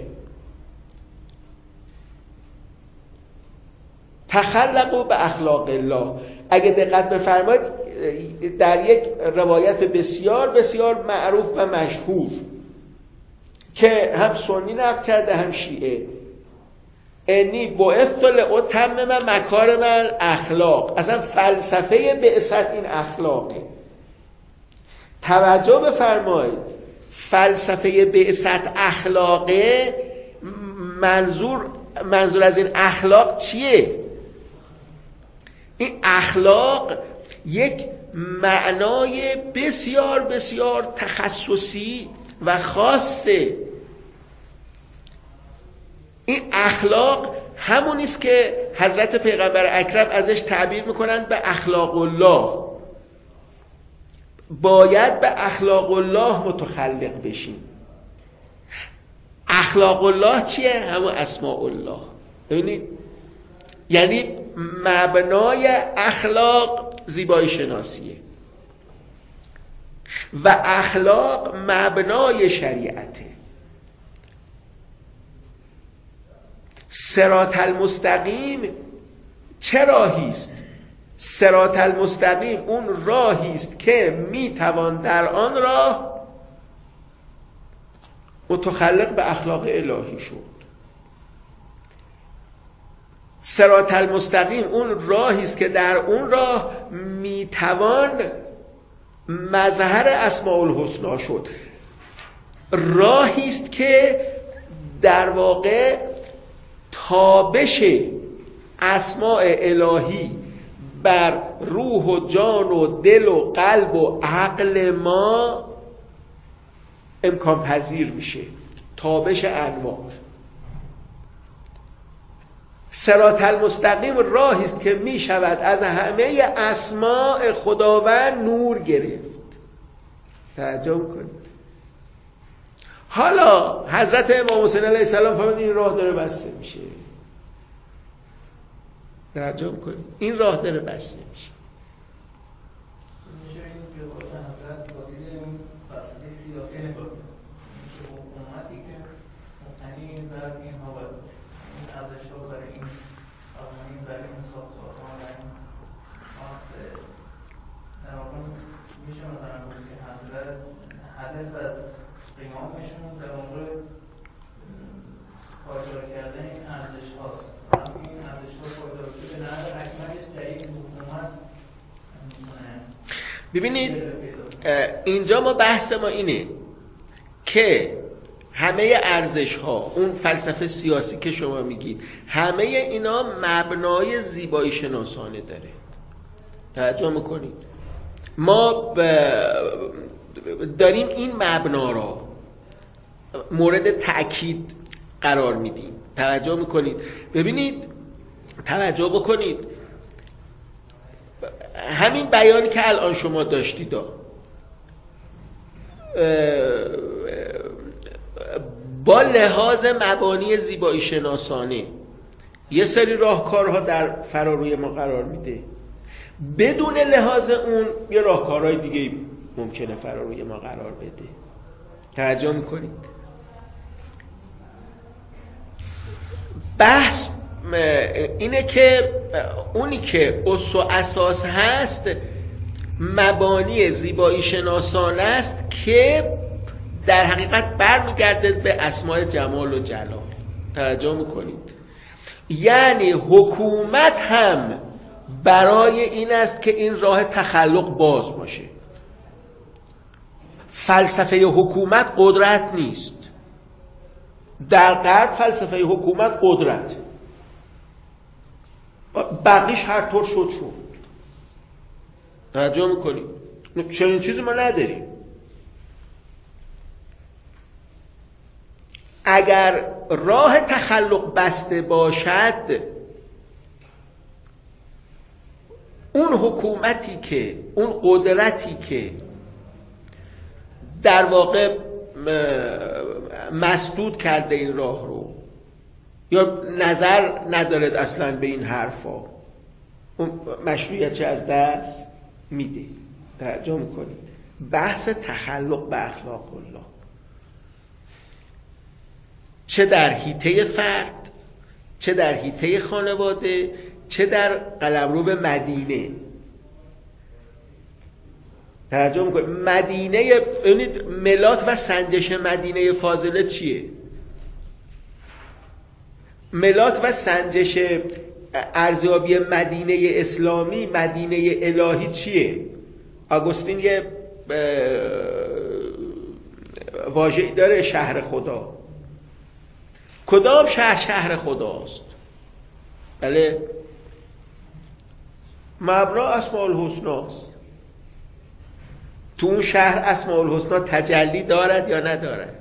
تخلقوا به اخلاق الله. اگه دقت بفرمایید در یک روایت بسیار بسیار معروف و مشهور که هم سنی نقل کرده هم شیعه، انی بعثت لاتمم مکارم الاخلاق، اصلا فلسفه بعثت این اخلاقه. توجه بفرمایید، فلسفه بعثت اخلاقه. منظور از این اخلاق چیه؟ این اخلاق یک معنای بسیار بسیار تخصصی و خاصه. این اخلاق همون است که حضرت پیغمبر اکرم ازش تعبیر میکنند به اخلاق الله. باید به اخلاق الله متخلق بشیم. اخلاق الله چیه؟ همون اسماء الله. ببینید، یعنی مبنای اخلاق زیبایی شناسیه و اخلاق مبنای شریعته. صراط المستقیم چه راهی است؟ صراط المستقیم اون راهی است که میتوان در آن راه متخلق به اخلاق الهی شد. صراط المستقیم اون راهی است که در اون راه میتوان مظهر اسماء الحسنا شد. راهی است که در واقع تابش اسماء الهی بر روح و جان و دل و قلب و عقل ما امکان پذیر میشه. تابش انوار. صراط المستقیم راهی است که می شود از همه اسماء خداوند نور گرفت. توجه کنید. حالا حضرت امام حسین علیه السلام فرمود این راه داره بسته میشه. توجه کنید، این راه داره بسته میشه. میشه این که حضرت با دید اون فلسفه سیاسی نگاه که حکومتی که مبتنی بر این حوادث، این ارزش‌ها برای این قوانین، برای این ساختارها، برای این در واقع میشه مثلا گفت که حضرت هدف از قیامشون در مورد پایدار کردن این ارزش هاست. این ارزش ها پایدار شده به نظر اکملش در این حکومت. ببینید اینجا ما بحث ما اینه که همه ارزش ها، اون فلسفه سیاسی که شما میگید، همه اینا مبنای زیبایی شناسانه داره. توجه میکنید؟ ما داریم این مبنا را مورد تأکید قرار میدیم. توجه میکنید؟ ببینید، توجه بکنید، همین بیانی که الان شما داشتید با لحاظ مبانی زیبایی شناسانه یه سری راهکارها در فراروی ما قرار میده، بدون لحاظ اون یه راهکارهای دیگه ممکنه فراروی ما قرار بده. توجه میکنید؟ بحث اینه که اونی که اصل و اساس هست مبانی زیبایی شناسانه است که در حقیقت برمیگرده به اسماء جمال و جلال. توجه میکنید؟ یعنی حکومت هم برای این است که این راه تخلق باز باشه. فلسفه حکومت قدرت نیست. در غرب فلسفه حکومت قدرت، بقیش هر طور شد. توجه میکنید؟ چنین چیزی ما نداریم. اگر راه تخلق بسته باشد، اون حکومتی که، اون قدرتی که در واقع مسدود کرده این راه رو یا نظر ندارد اصلا به این حرفا، اون مشروعیت از دست میده. توجه میکنید بحث تخلق به اخلاق الله چه در حیطه فرد، چه در حیطه خانواده، چه در قلمرو به مدینه. توجه میکنید مدینه، ملات و سنجش مدینه فاضله چیه؟ ملات و سنجش ارزیابی مدینه اسلامی، مدینه الهی چیه؟ آگوستین یه واژه‌ای داره، شهر خدا. کدام شهر خداست؟ بله، مبنا اسماء الحسناست. تو اون شهر اسماء الحسنا تجلی دارد یا ندارد؟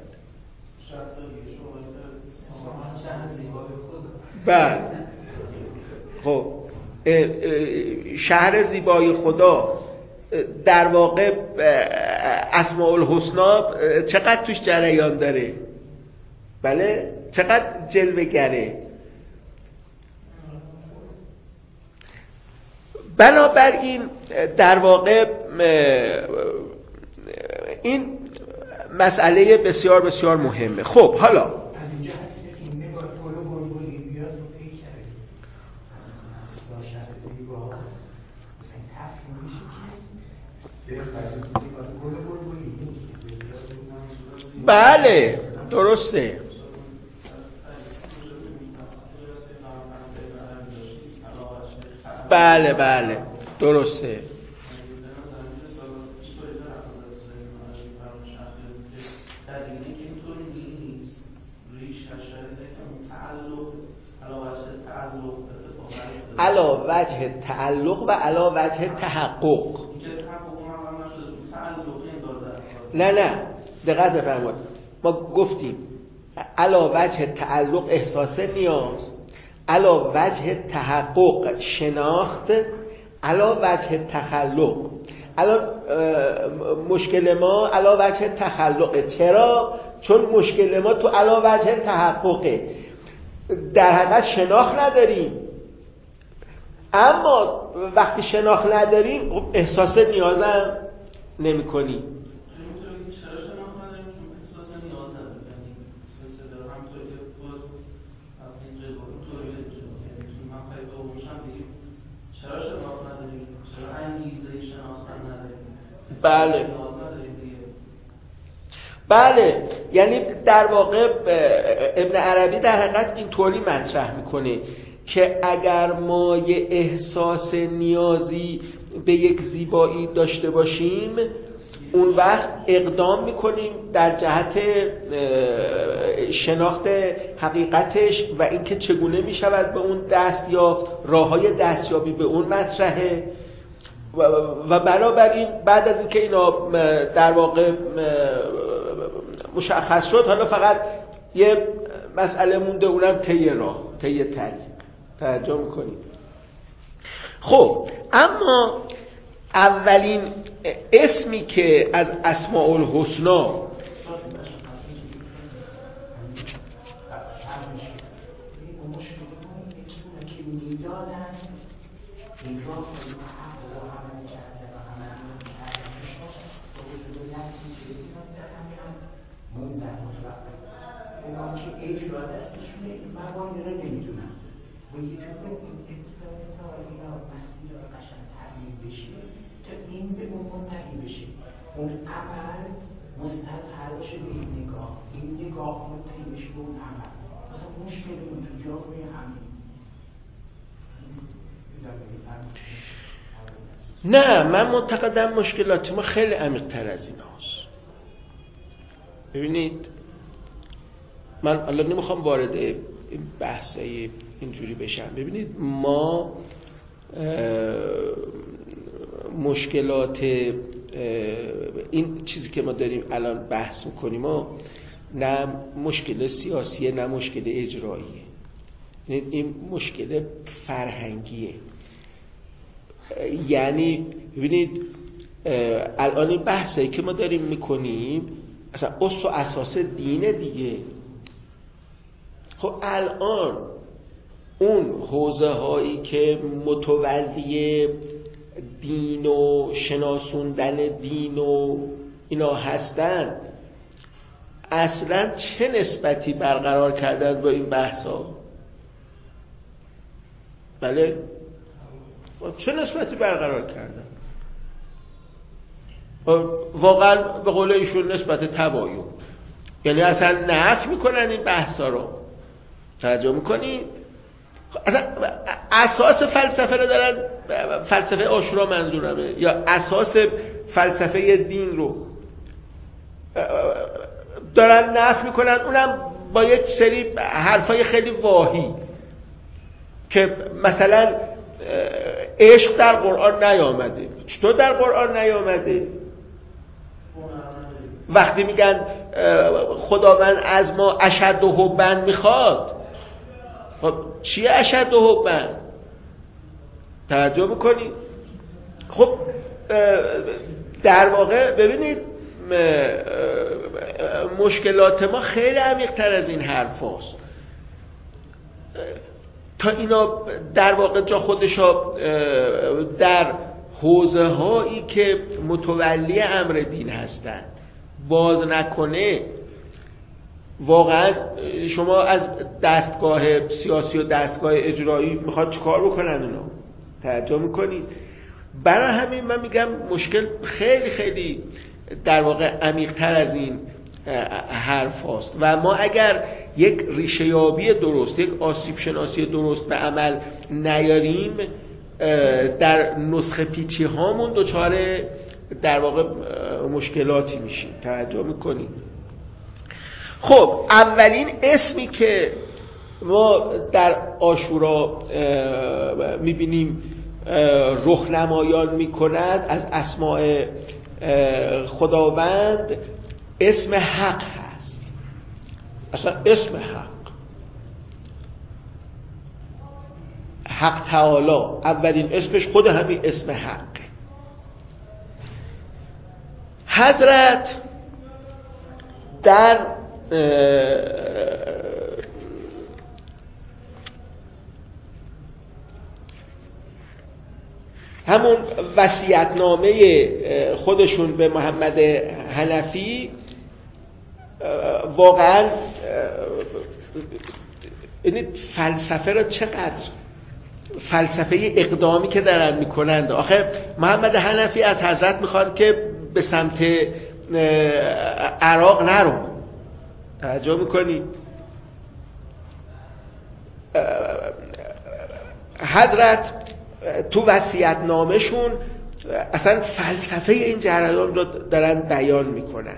بله. خب شهر زیبای خدا در واقع اسماء الحسنا چقدر توش جریان داره؟ بله، چقدر جلوه گره. بنابراین در واقع این مسئله بسیار بسیار مهمه. خب حالا بله درسته. بله بله درسته. علا وجه تعلق و علا وجه تحقق. نه دقت بفرمایید، ما گفتیم علا وجه تعلق احساس نیاز، علا وجه تحقق شناخت، علا وجه تخلق. الان مشکل ما علا وجه تخلقه. چرا؟ چون مشکل ما تو علا وجه تحققه. در حقیقت شناخت نداریم، اما وقتی شناخت نداریم احساس نیازم نمی کنیم. بله یعنی در واقع ابن عربی در حقیقت اینطوری مطرح میکنه که اگر ما یه احساس نیازی به یک زیبایی داشته باشیم، اون وقت اقدام میکنیم در جهت شناخت حقیقتش و اینکه چگونه میشود به اون دست یافت، راههای دستیابی به اون مطرحه. و بنابراین بعد از اینکه اینا در واقع مشخص شد، حالا فقط یه مسئله مونده، اونم طی راه، طی طریق. توجه میکنید؟ خب اما اولین اسمی که از اسماء الحسنا اون عمل مستظهر باشه به این نگاه، این نگاه منتهی بشه به اون عمل. مثلا مشکل اون تو جامعه همین. نه، من معتقدم مشکلات ما خیلی عمیق‌تر از این هاست. ببینید، من الان نمیخوام وارد بحثای اینجوری بشم. ببینید، ما مشکلات این چیزی که ما داریم الان بحث میکنیم نه مشکل سیاسیه، نه مشکل اجراییه. این مشکل فرهنگیه. یعنی ببینید، الان این بحثی که ما داریم میکنیم اصلا اصل و اساس دینه دیگه. خب الان اون حوزه هایی که متولی دین و شناسوندن دین و اینا هستن اصلا چه نسبتی برقرار کردن با این بحثا؟ بله چه نسبتی برقرار کردن؟ واقعا به قول ایشون نسبت تباین، یعنی اصلا نفی میکنن این بحثا رو. توجه میکنی؟ اساس فلسفه رو دارن، فلسفه عاشورا منظورمه، یا اساس فلسفه دین رو دارن نفی میکنن، اونم با یک سری حرفای خیلی واهی که مثلا عشق در قرآن نیامده. چطور در قرآن نیامده؟ وقتی میگن خداوند از ما اشد و حبن میخواد، خب چیه اشد و حبن؟ توجه میکنی؟ خب در واقع ببینید مشکلات ما خیلی عمیق تر از این حرف هست. تا اینا در واقع جا خودشا در حوزه هایی که متولی امر دین هستن باز نکنه، واقعا شما از دستگاه سیاسی و دستگاه اجرایی میخواد چیکار بکنن اونا؟ توجه میکنید؟ برای همین من میگم مشکل خیلی خیلی در واقع عمیق تر از این حرف هست و ما اگر یک ریشه یابی درست، یک آسیب شناسی درست به عمل نیاریم، در نسخه پیچی هامون دچار در واقع مشکلاتی میشیم. توجه میکنیم؟ خب اولین اسمی که ما در عاشورا میبینیم رخنمایان میکند از اسماء خداوند اسم حق هست. اصلا اسم حق تعالی اولین اسمش خود همین اسم حق. حضرت در همون وصیت‌نامه خودشون به محمد حنفی واقعا این فلسفه را چقدر فلسفه اقدامی که دارن میکنند. آخه محمد حنفی از حضرت میخواد که به سمت عراق نرو. توجه میکنی؟ حضرت تو وصیت‌نامه‌شون اصلا فلسفه این جریان رو دارن بیان میکنن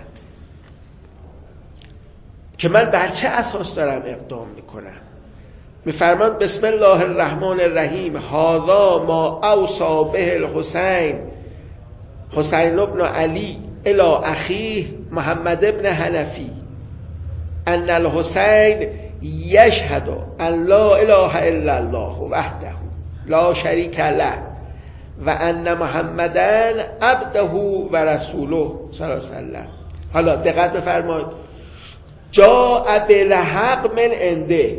که من بر چه اساس دارم اقدام میکنم. میفرمان بسم الله الرحمن الرحیم هذا ما اوصى به الحسین حسین ابن علی الی اخیه محمد ابن حنفی ان الحسین یشهد ان لا اله الا الله وحده لا شریک له و ان محمدن عبده و رسوله صلی الله علیه وسلم. حالا دقت بفرمایید، جاء بالحق من عنده،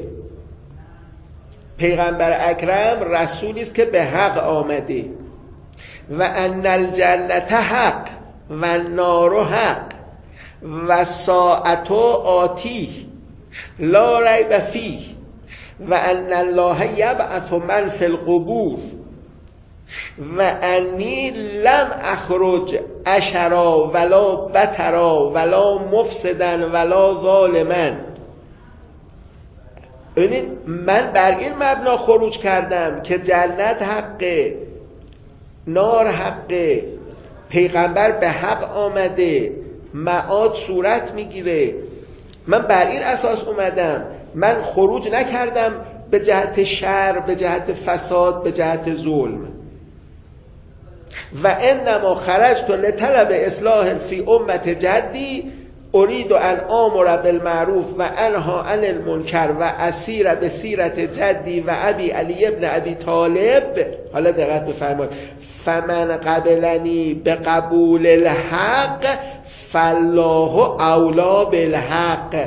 پیغمبر اکرم رسولی است که به حق آمده، و ان الجنت حق و النار حق و ساعت آتی لا ریب فیه و ان الله یبعث من فی القبور و انی لم اخرج اشرا ولا بترا ولا مفسدا ولا ظالما. ببینید من بر این مبنا خروج کردم که جنت حقه، نار حقه، پیغمبر به حق آمده، معاد صورت میگیره. من بر این اساس اومدم، من خروج نکردم به جهت شر، به جهت فساد، به جهت ظلم. و انما خرجت لطلب اصلاح فی امت جدی اريد ان آمر بالمعروف و انها عن المنکر و اسیر به سیرت جدی و ابی علی ابن ابی طالب. حالا دقت بفرمایید، فمن قبلنی به قبول الحق فالله اولا بالحق.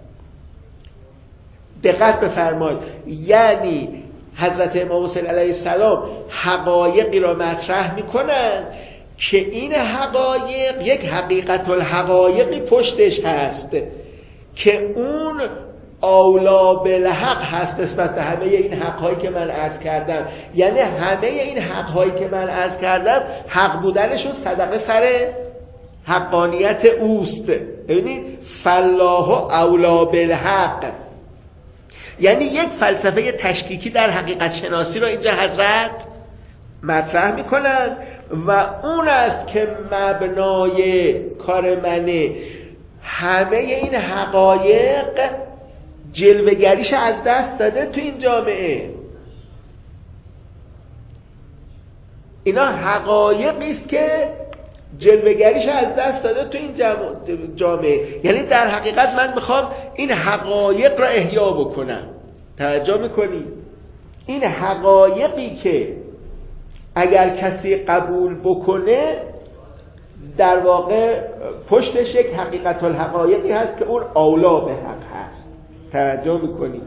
دقت بفرمایید، یعنی حضرت امام حسین علیه السلام حقایقی را مطرح میکنن که این حقایق یک حقیقت الحقایقی پشتش هست که اون اولا بالحق هست نسبت به همه این حقهایی که من عرض کردم. یعنی همه این حقهایی که من عرض کردم حق بودنشون صدقه سر حقانیت اوست. ببینید فالله اولا بالحق، یعنی یک فلسفه تشکیکی در حقیقت شناسی رو اینجا حضرت مطرح میکنن و اون است که مبنای کار منه. همه این حقایق جلوه‌گریش از دست داده تو این جامعه. اینا حقایقی است که جلوه‌گریش از دست داده تو این جامعه. یعنی در حقیقت من میخوام این حقایق را احیا بکنم. توجه میکنی؟ این حقایقی که اگر کسی قبول بکنه در واقع پشتش یک حقیقت الحقایقی هست که اون اولا به حق هست. توجه میکنی؟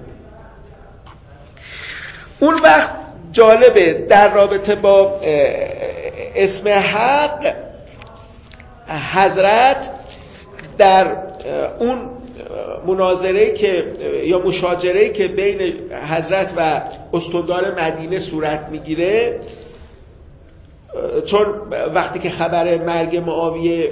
اون وقت جالبه در رابطه با اسم حق حضرت در اون مناظره‌ای که یا مشاجره‌ای که بین حضرت و استاندار مدینه صورت میگیره، چون وقتی که خبر مرگ معاویه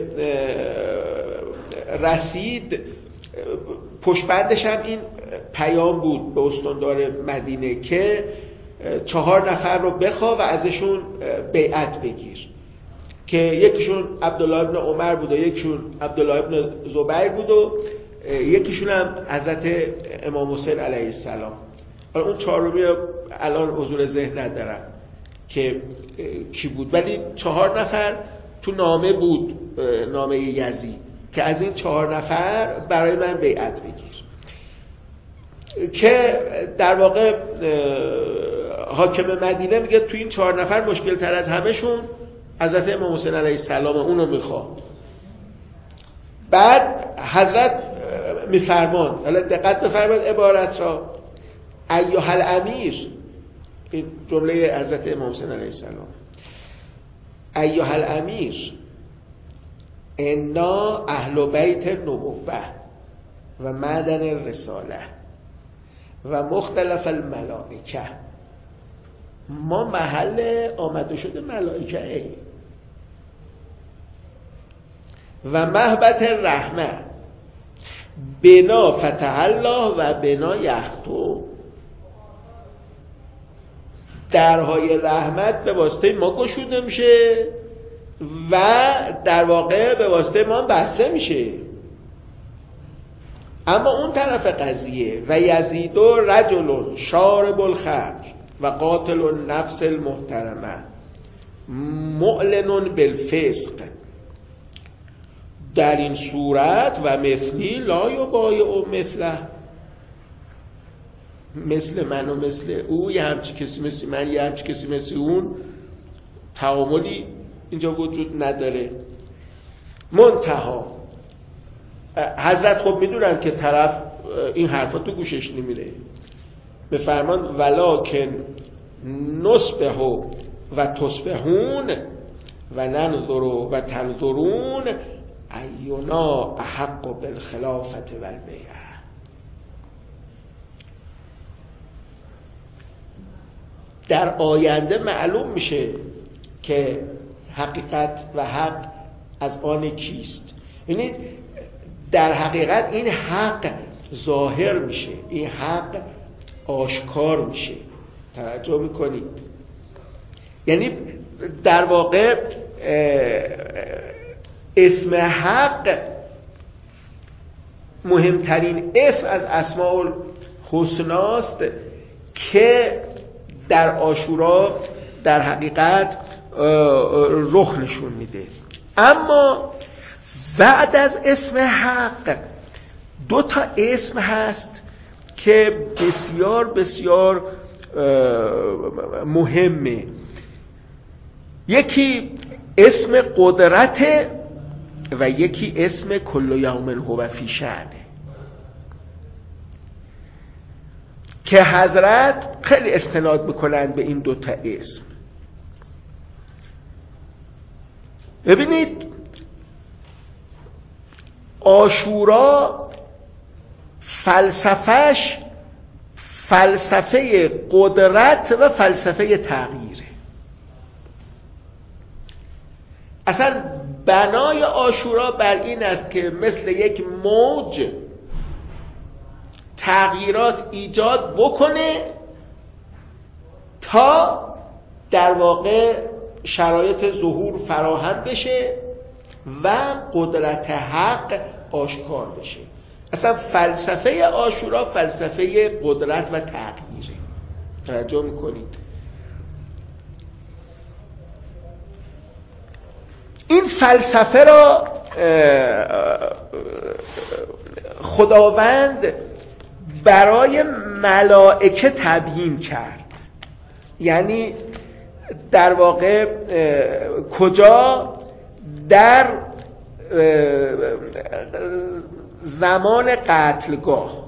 رسید پشتبندش هم این پیام بود به استاندار مدینه که 4 نفر رو بخوا و ازشون بیعت بگیر، که یکیشون عبدالله ابن عمر بود و یکیشون عبدالله ابن زبیر بود و یکیشون هم حضرت امام حسین علیه السلام. اون 4می الان حضور ذهن ندارم که کی بود، ولی 4 نفر تو نامه بود، نامه یزید، که از این 4 نفر برای من بیعت بگیر، که در واقع حاکم مدینه میگه تو این 4 نفر مشکل تر از همشون حضرت امام حسین علیه السلام، اونو میخواد. بعد حضرت میفرمان، حالا دقت بفرمایید عبارت را، ایها الامیر، این جمله حضرت امام حسین علیه السلام، ایها الامیر انا اهل بیت النبوة و معدن الرساله و مختلف الملائکه، ما محل آمده شده ملائکه ایم و محبت الرحمه بنا فتح الله و بنا یختو، درهای رحمت به واسطه ما گشوده میشه و در واقع به واسطه ما بسته میشه. اما اون طرف قضیه و یزید رجل شارب الخمر و قاتل النفس المحترمه معلن بالفسق، در این صورت و مثلی لا یبایع مثله، مثل من و مثل او، یه همچی کسی مثل من، یه همچی کسی مثل اون، تعاملی اینجا وجود نداره. منتها حضرت خب میدونن که طرف این حرفا تو گوشش نمیره، به فرمان ولکن نصبه و تصبحون و ننظر و تنظرون ایونا احق بالخلافت و البیعه. در آینده معلوم میشه که حقیقت و حق از آن کیست. یعنی در حقیقت این حق ظاهر میشه، این حق آشکار میشه. توجه میکنید؟ یعنی در واقع اسم حق مهمترین اسم از اسماء الحسناست که در عاشورا در حقیقت رخ نشون میده. اما بعد از اسم حق 2 تا اسم هست که بسیار بسیار مهمه. یکی اسم قدرت و یکی اسم کل یوم هو فی شأن، که حضرت خیلی استناد میکنند به این 2 تا اسم. ببینید عاشورا فلسفهش فلسفه قدرت و فلسفه تغییره. اصلا بنای عاشورا بر این است که مثل یک موج تغییرات ایجاد بکنه تا در واقع شرایط ظهور فراهم بشه و قدرت حق آشکار بشه. اصلا فلسفه عاشورا فلسفه قدرت و تغییره. توجه میکنید؟ این فلسفه را خداوند برای ملائکه تبیین کرد. یعنی در واقع کجا؟ در زمان قتلگاه.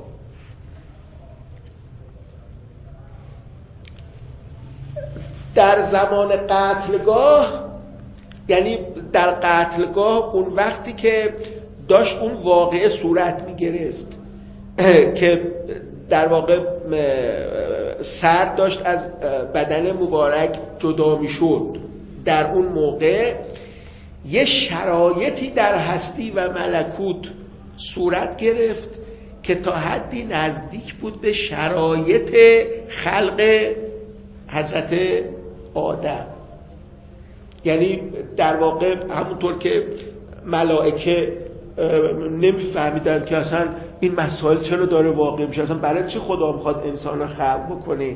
در زمان قتلگاه یعنی در قتلگاه اون وقتی که داشت اون واقعه صورت می گرفت که در واقع سر داشت از بدن مبارک جدا می شد، در اون موقع یه شرایطی در هستی و ملکوت صورت گرفت که تا حدی نزدیک بود به شرایط خلق حضرت آدم. یعنی در واقع همونطور که ملائکه نمیفهمیدن که اصلا این مسائل چرا داره واقع میشه، اصلا برای چی خدا میخواد انسان رو خلق بکنه،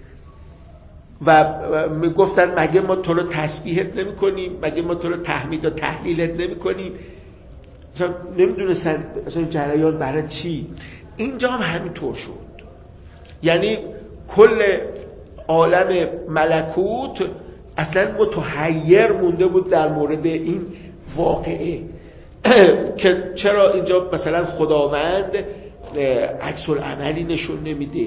و میگفتن مگه ما تو رو تسبیحت نمی کنیم، مگه ما تو رو تحمید و تحلیلت نمی کنیم، اصلا نمیدونستن اصلا جریان برای چی. اینجا هم همینطور شد. یعنی کل عالم ملکوت اصلا متحیر مونده بود در مورد این واقعه که چرا اینجا مثلا خداوند عکس العملی نشون نمیده.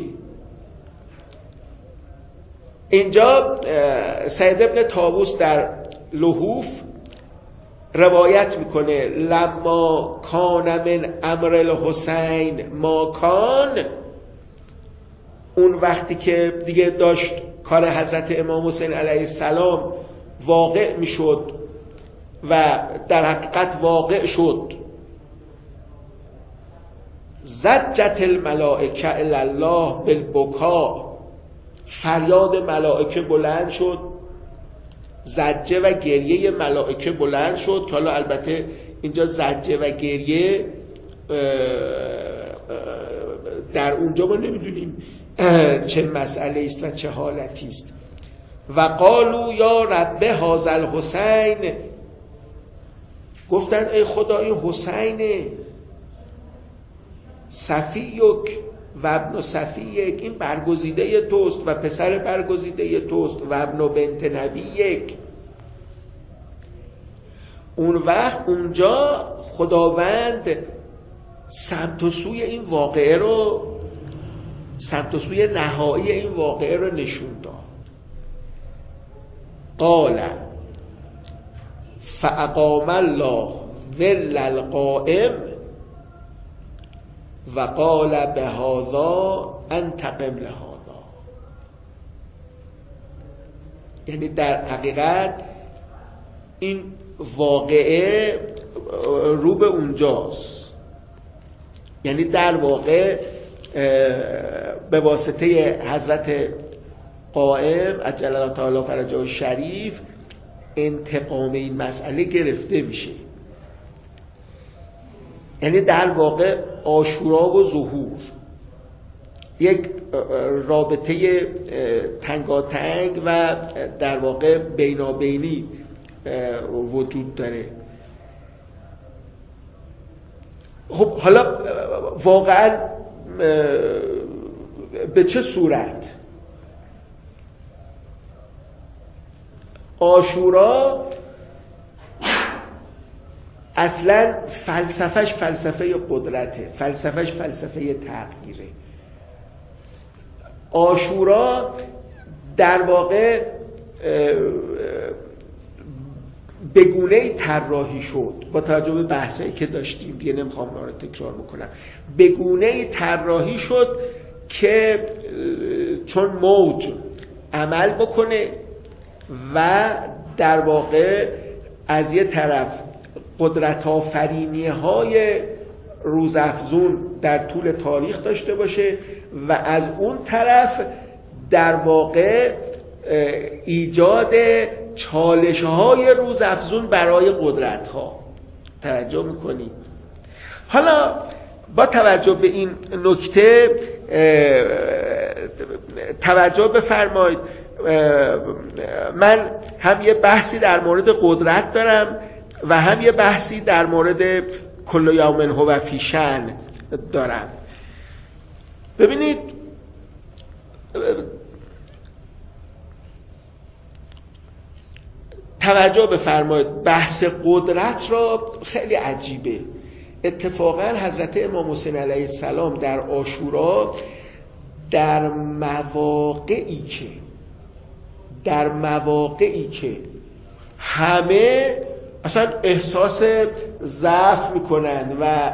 اینجا سید ابن طاووس در لحوف روایت میکنه لما کان من امر الحسین ما کان، اون وقتی که دیگه داشت کار حضرت امام حسین علیه السلام واقع میشد و در حقیقت واقع شد، زجت الملائکه الی الله بالبکا، فریاد ملائکه بلند شد، زجه و گریه ملائکه بلند شد. که حالا البته اینجا زجه و گریه در اونجا ما نمیدونیم چه مسئله است و چه حالتی است. و قالوا یا رب هذا الحسین، گفتن ای خدا این حسینه، صفیک و ابن صفیک، این برگزیده توست و پسر برگزیده توست، و ابن بنت نبیک. اون وقت اونجا خداوند سمت و سوی این واقعه رو، سمت و سوی نهایی این واقعه رو نشون داد. قال فاقام الله ظل القائم و قال بهذا انتقم لهذا. یعنی در حقیقت این واقعه رو به اونجاست. یعنی در واقع به واسطه حضرت قائم عجل الله تعالی فرجه شریف انتقام این مسئله گرفته میشه. یعنی در واقع عاشورا و ظهور یک رابطه تنگاتنگ و در واقع بینابینی وجود داره. خب حالا واقعا به چه صورت؟ عاشورا اصلا فلسفهش فلسفه قدرته، فلسفهش فلسفه تغییره. عاشورا در واقع به گونه‌ای طراحی شد، با توجه به بحثایی که داشتیم دیگه نمیخوام اونا رو تکرار بکنم، به گونه‌ای طراحی شد که چون موج عمل بکنه و در واقع از یه طرف قدرت آفرینی‌های روزافزون در طول تاریخ داشته باشه و از اون طرف در واقع ایجاد چالش‌های روزافزون برای قدرت‌ها. توجه می‌کنید؟ حالا با توجه به این نکته توجه بفرمایید، من هم یه بحثی در مورد قدرت دارم و هم یه بحثی در مورد کل یوم هو فی شأن دارم. ببینید توجه بفرمایید، بحث قدرت را خیلی عجیبه. اتفاقا حضرت امام حسین علیه السلام در عاشورا در مواقعی که همه اصلا احساس ضعف میکنن و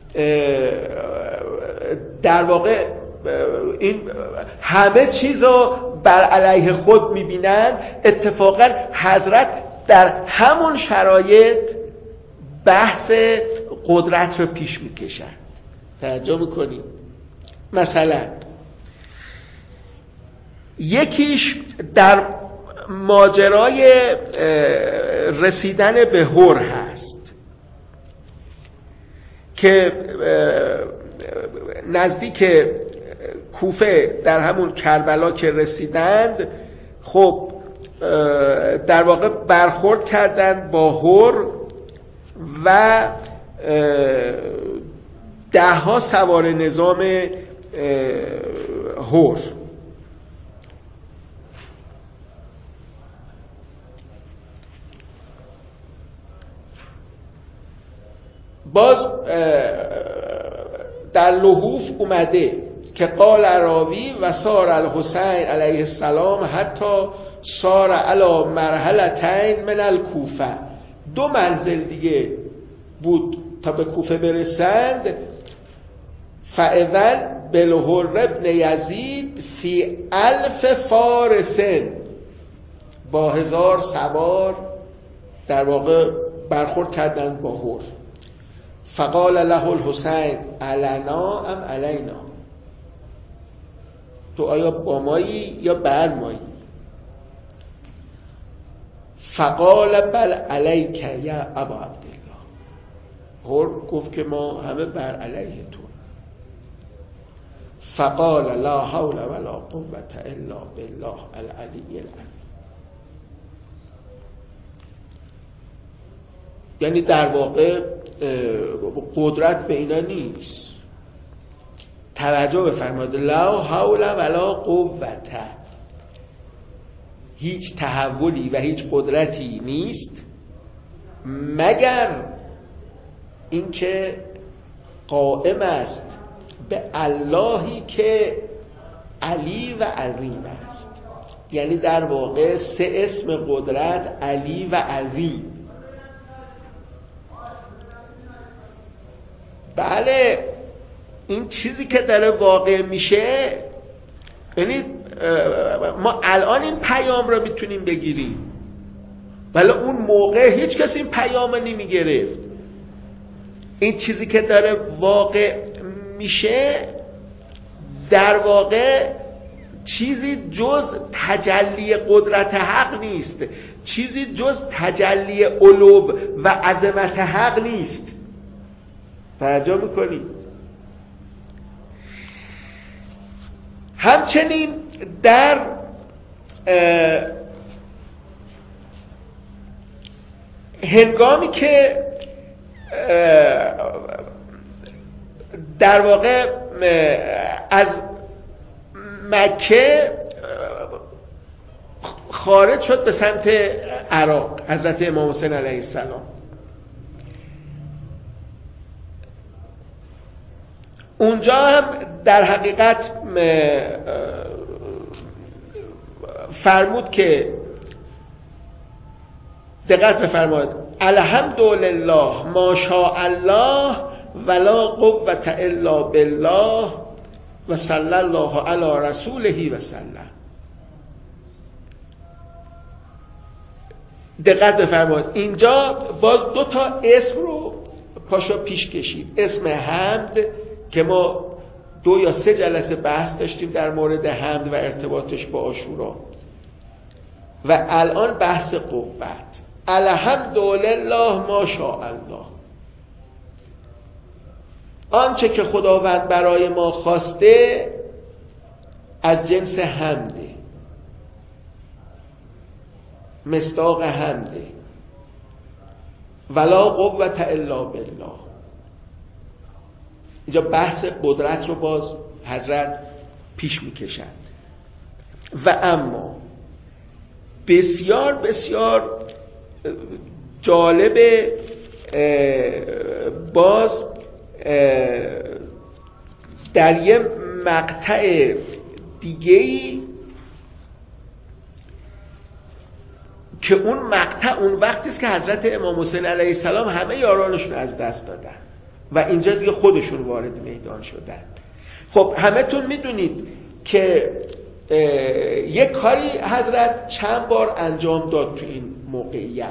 در واقع این همه چیزو بر علیه خود میبینن، اتفاقا حضرت در همون شرایط بحث قدرت رو پیش میکشن. توجه میکنید؟ مثلا یکیش در ماجرای رسیدن به هور هست که نزدیک کوفه در همون کربلا که رسیدند، خب در واقع برخورد کردند با هور و دهها سوار نظام هور. باز در لحوف اومده که قال راوی و سار الحسین علیه السلام حتی سار علی مرحلتین من الکوفه، 2 منزل دیگه بود تا به کوفه برسند. فاذن بالحر ابن یزید فی 1000 فارسن، با 1000 سوار در واقع برخورد کردند با هور. فقال له الحسین علنا ام علینا، تو آیا با مایی یا بر مایی؟ فقال بل علیک یا ابا عبدالله، هور گفت که ما همه بر علیه تو. فقال لا حول ولا قوة الا بالله العلی العظیم. یعنی در واقع قدرت به اینا نیست. توجه بفرمایید، لا حول ولا قوة، هیچ تحولی و هیچ قدرتی نیست مگر اینکه قائم است به اللهی که علی و عظیم است. یعنی در واقع 3 اسم قدرت، علی و عظیم. بله، این چیزی که داره واقع میشه، یعنی ما الان این پیام رو میتونیم بگیریم، ولی اون موقع هیچ کسی این پیام رو نمیگرفت. این چیزی که داره واقع میشه در واقع چیزی جز تجلی قدرت حق نیست، چیزی جز تجلی علو و عظمت حق نیست. توجه میکنید؟ همچنین در هنگامی که در واقع از مکه خارج شد به سمت عراق حضرت امام حسین علیه السلام. اونجا هم در حقیقت فرمود که دقت بفرمایید الحمدلله ما شاء الله ولا قوة الا بالله و صلی الله علی رسوله و سلم. دقت بفرمایید اینجا باز دو تا اسم رو پاشا پیش کشید. اسم حمد که ما 2 یا 3 جلسه بحث داشتیم در مورد حمد و ارتباطش با عاشورا و الان بحث قوت. الحمدلله ما شاء الله، آنچه که خداوند برای ما خواسته از جنس حمده، مصداق حمده. ولا قوة الا بالله. اینجا بحث قدرت رو باز حضرت پیش میکشند. و اما بسیار بسیار جالب باز در یه مقطع دیگه‌ای که اون مقطع اون وقتی است که حضرت امام حسین علیه السلام همه یارانشون از دست دادن و اینجا دیگه خودشون وارد میدان شدن. خب همه تون میدونید که یک کاری حضرت چند بار انجام داد تو این موقعیت.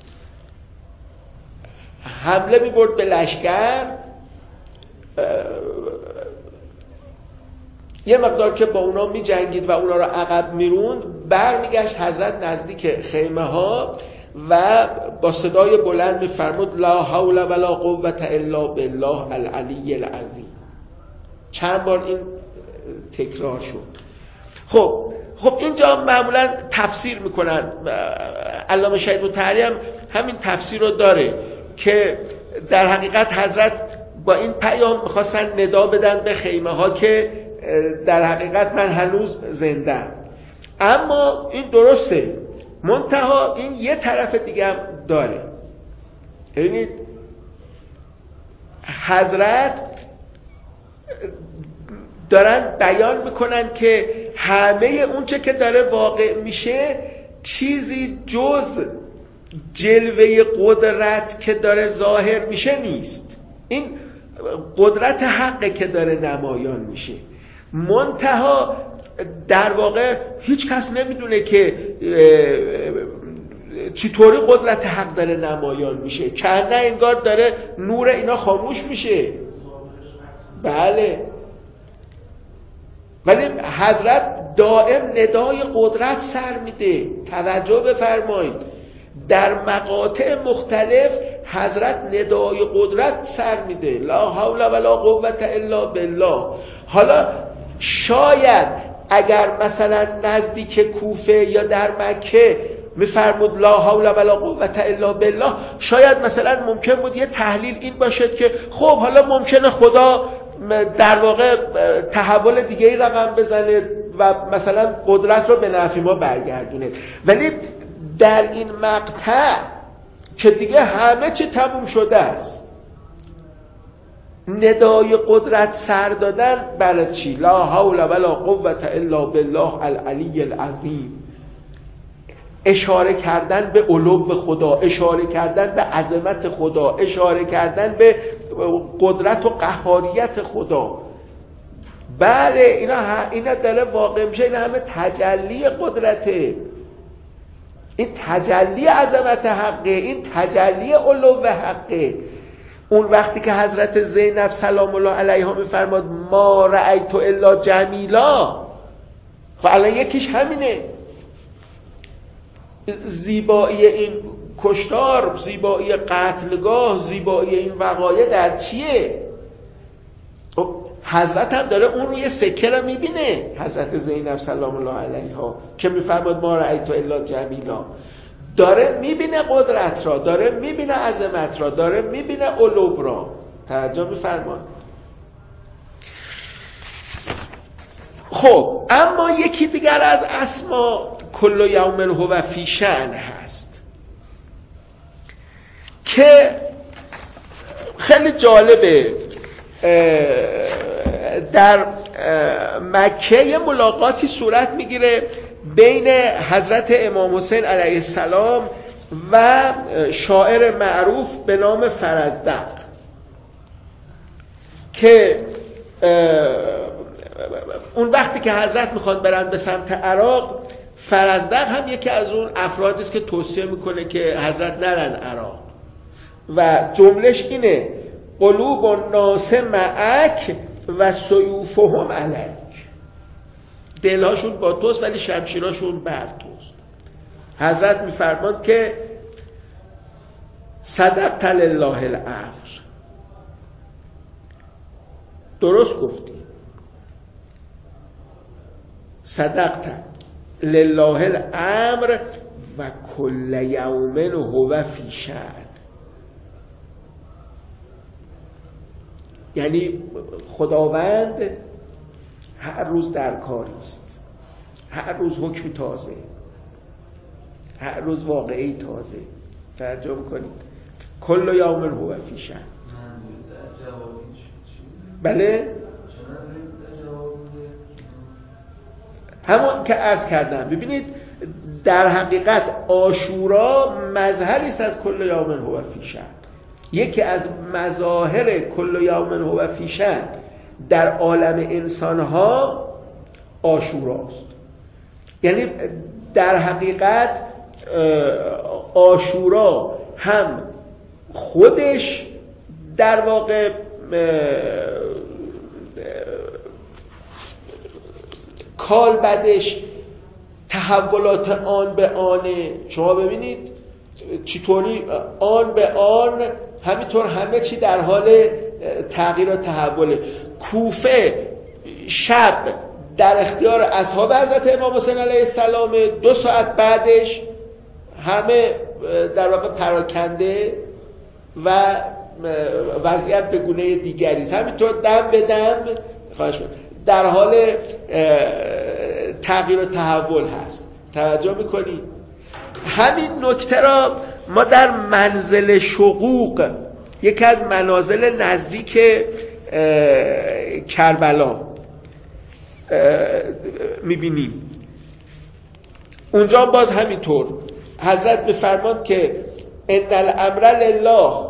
حمله می‌برد به لشکر، یه مقدار که با اونا می‌جنگید و اونا رو عقب میروند، برمیگشت حضرت نزدیک خیمه ها و با صدای بلند می‌فرمود لا حول ولا قوة الا بالله العلی العظیم. چند بار این تکرار شد. خب اینجا معمولا تفسیر میکنن، علامه شهید مطهری هم همین تفسیر رو داره که در حقیقت حضرت با این پیام میخواستن ندا بدن به خیمه ها که در حقیقت من هنوز زنده‌ام. اما این درسته، منتها این یه طرف دیگه هم داره. ببینید حضرت دارن بیان میکنن که همه اونچه که داره واقع میشه چیزی جز جلوه قدرت که داره ظاهر میشه نیست. این قدرت حقه که داره نمایان میشه. منتها در واقع هیچ کس نمیدونه که چطوری قدرت حق داره نمایان میشه، کنه انگار داره نور اینا خاموش میشه. بله، ولی حضرت دائم ندای قدرت سر میده. توجه بفرمایید در مقاطع مختلف حضرت ندای قدرت سر میده، لا حول ولا قوة الا بالله. حالا شاید اگر مثلا نزدیک کوفه یا در مکه میفرمود لا حول ولا قوة الا بالله، شاید مثلا ممکن بود یه تحلیل این باشد که خب حالا ممکنه خدا در واقع تحول دیگه ای رقم بزنه و مثلا قدرت رو به نفع ما برگردونه. ولی در این مقطع که دیگه همه چی تموم شده است، ندای قدرت سر دادن برای چی؟ لا حول ولا قوة الا بالله العلی العظیم. اشاره کردن به علو خدا، اشاره کردن به عظمت خدا، اشاره کردن به قدرت و قهاریت خدا. بله اینا داره واقع میشه. این همه تجلی قدرته، این تجلی عظمت حقه، این تجلی علو حقه. اون وقتی که حضرت زینب سلام الله علیها میفرماد ما رأیت الا جمیلا، خب الان یکیش همینه. زیبایی این کشتار، زیبایی قتلگاه، زیبایی این وقایع در چیه؟ خب حضرت هم داره اون روی سکه رو میبینه. حضرت زینب سلام الله علیها که میفرماد ما رأیت الا جمیلا، داره میبینه قدرت را، داره میبینه عظمت را، داره میبینه علو را. توجه میفرماد. خب اما یکی دیگر از اسما کل یوم هو فی شأن هست که خیلی جالبه. در مکه یه ملاقاتی صورت میگیره بین حضرت امام حسین علیه السلام و شاعر معروف به نام فرزدق که اون وقتی که حضرت میخوان برن به سمت عراق، فرزدق هم یکی از اون افرادی است که توصیه میکنه که حضرت نرن عراق و جملش اینه: قلوب الناس معک و سیوفهم علیک. دلهاشون با توست ولی شمشیراشون بر توست. حضرت میفرماند که صدقت لله الامر، درست گفتی، صدقت لله الامر و کل یوم هو فی شأن. یعنی خداوند هر روز در کاری است، هر روز حکم تازه، هر روز واقعی تازه. توجه کنید، کل یوم هو فی شأن. بله، همون که عرض کردم. ببینید در حقیقت عاشورا مظهری است از کل یوم هو فی شأن. یکی از مظاهر کل یوم هو فی شأن در عالم انسانها عاشوراست. یعنی در حقیقت عاشورا هم خودش در واقع کالبدش تحولات آن به آنه. شما ببینید چطوری آن به آن، همینطور همه چی در حال تغییر و تحوله. کوفه شب در اختیار اصحاب حضرت امام حسین علیه السلام، 2 ساعت بعدش همه در واقع پراکنده و وضعیت به گونه دیگری است. همینطور دم به دم در حال تغییر و تحول هست. توجه میکنید؟ همین نکته را ما در منزل شقوق، یکی از منازل نزدیک کربلا میبینیم. اونجا باز همینطور حضرت میفرماند که ان الامر لله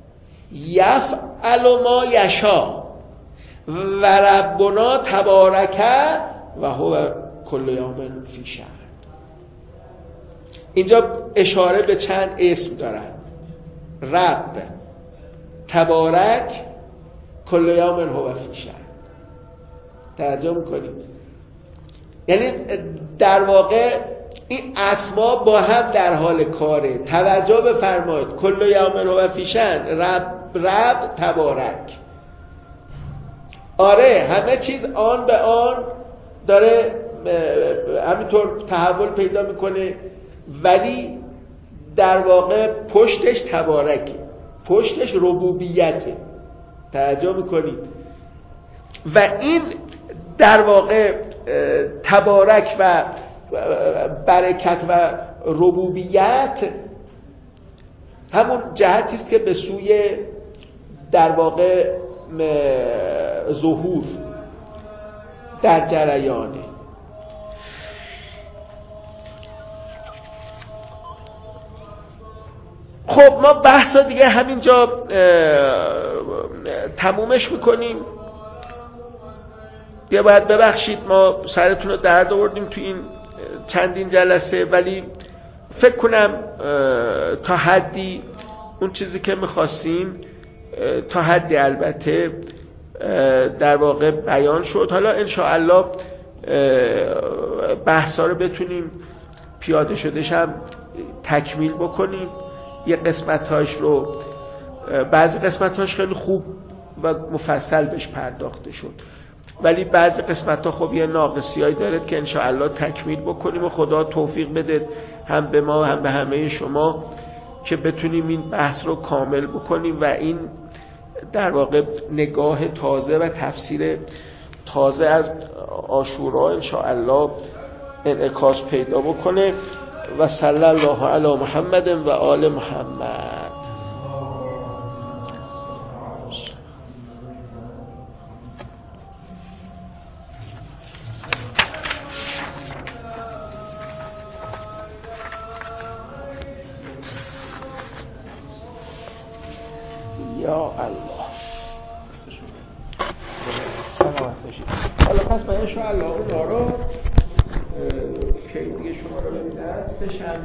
یفعل ما یشاء و ربنا تبارک و هو کل یوم فی شأن. اینجا اشاره به چند اسم دارند: رب، تبارک، کل یوم هو فی شأن. توجه میکنید؟ یعنی در واقع این اسما با هم در حال کاره. توجه بفرمایید، کل یوم هو فی شأن، رب، تبارک. آره، همه چیز آن به آن داره همینطور تحول پیدا میکنه، ولی در واقع پشتش تبارکه، پشتش ربوبیته. توجه میکنید؟ و این در واقع تبارک و برکت و ربوبیت همون جهتی است که به سوی در واقع ظهور در جریانه. خب ما بحثا دیگه همینجا تمومش میکنیم. دیگه باید ببخشید ما سرتون رو درد آوردیم تو این چندین جلسه، ولی فکر کنم تا حدی اون چیزی که میخواستیم تا حدی البته در واقع بیان شد. حالا انشاءالله بحثا رو بتونیم پیاده شدهش هم تکمیل بکنیم. یه قسمت‌هاش رو، بعضی قسمت‌هاش خیلی خوب و مفصل بهش پرداخته شد، ولی بعضی قسمت‌ها خب یه ناقصی‌هایی داره که انشاءالله تکمیل بکنیم و خدا توفیق بده هم به ما هم به همه شما که بتونیم این بحث رو کامل بکنیم و این در واقع نگاه تازه و تفسیر تازه از عاشورا انشاءالله انعکاس پیدا بکنه. و صلی الله علی محمد و آل محمد. یا الله سلامت باشید. حالا پس من انشاءالله اونا رو که دیگه شما رو ببینم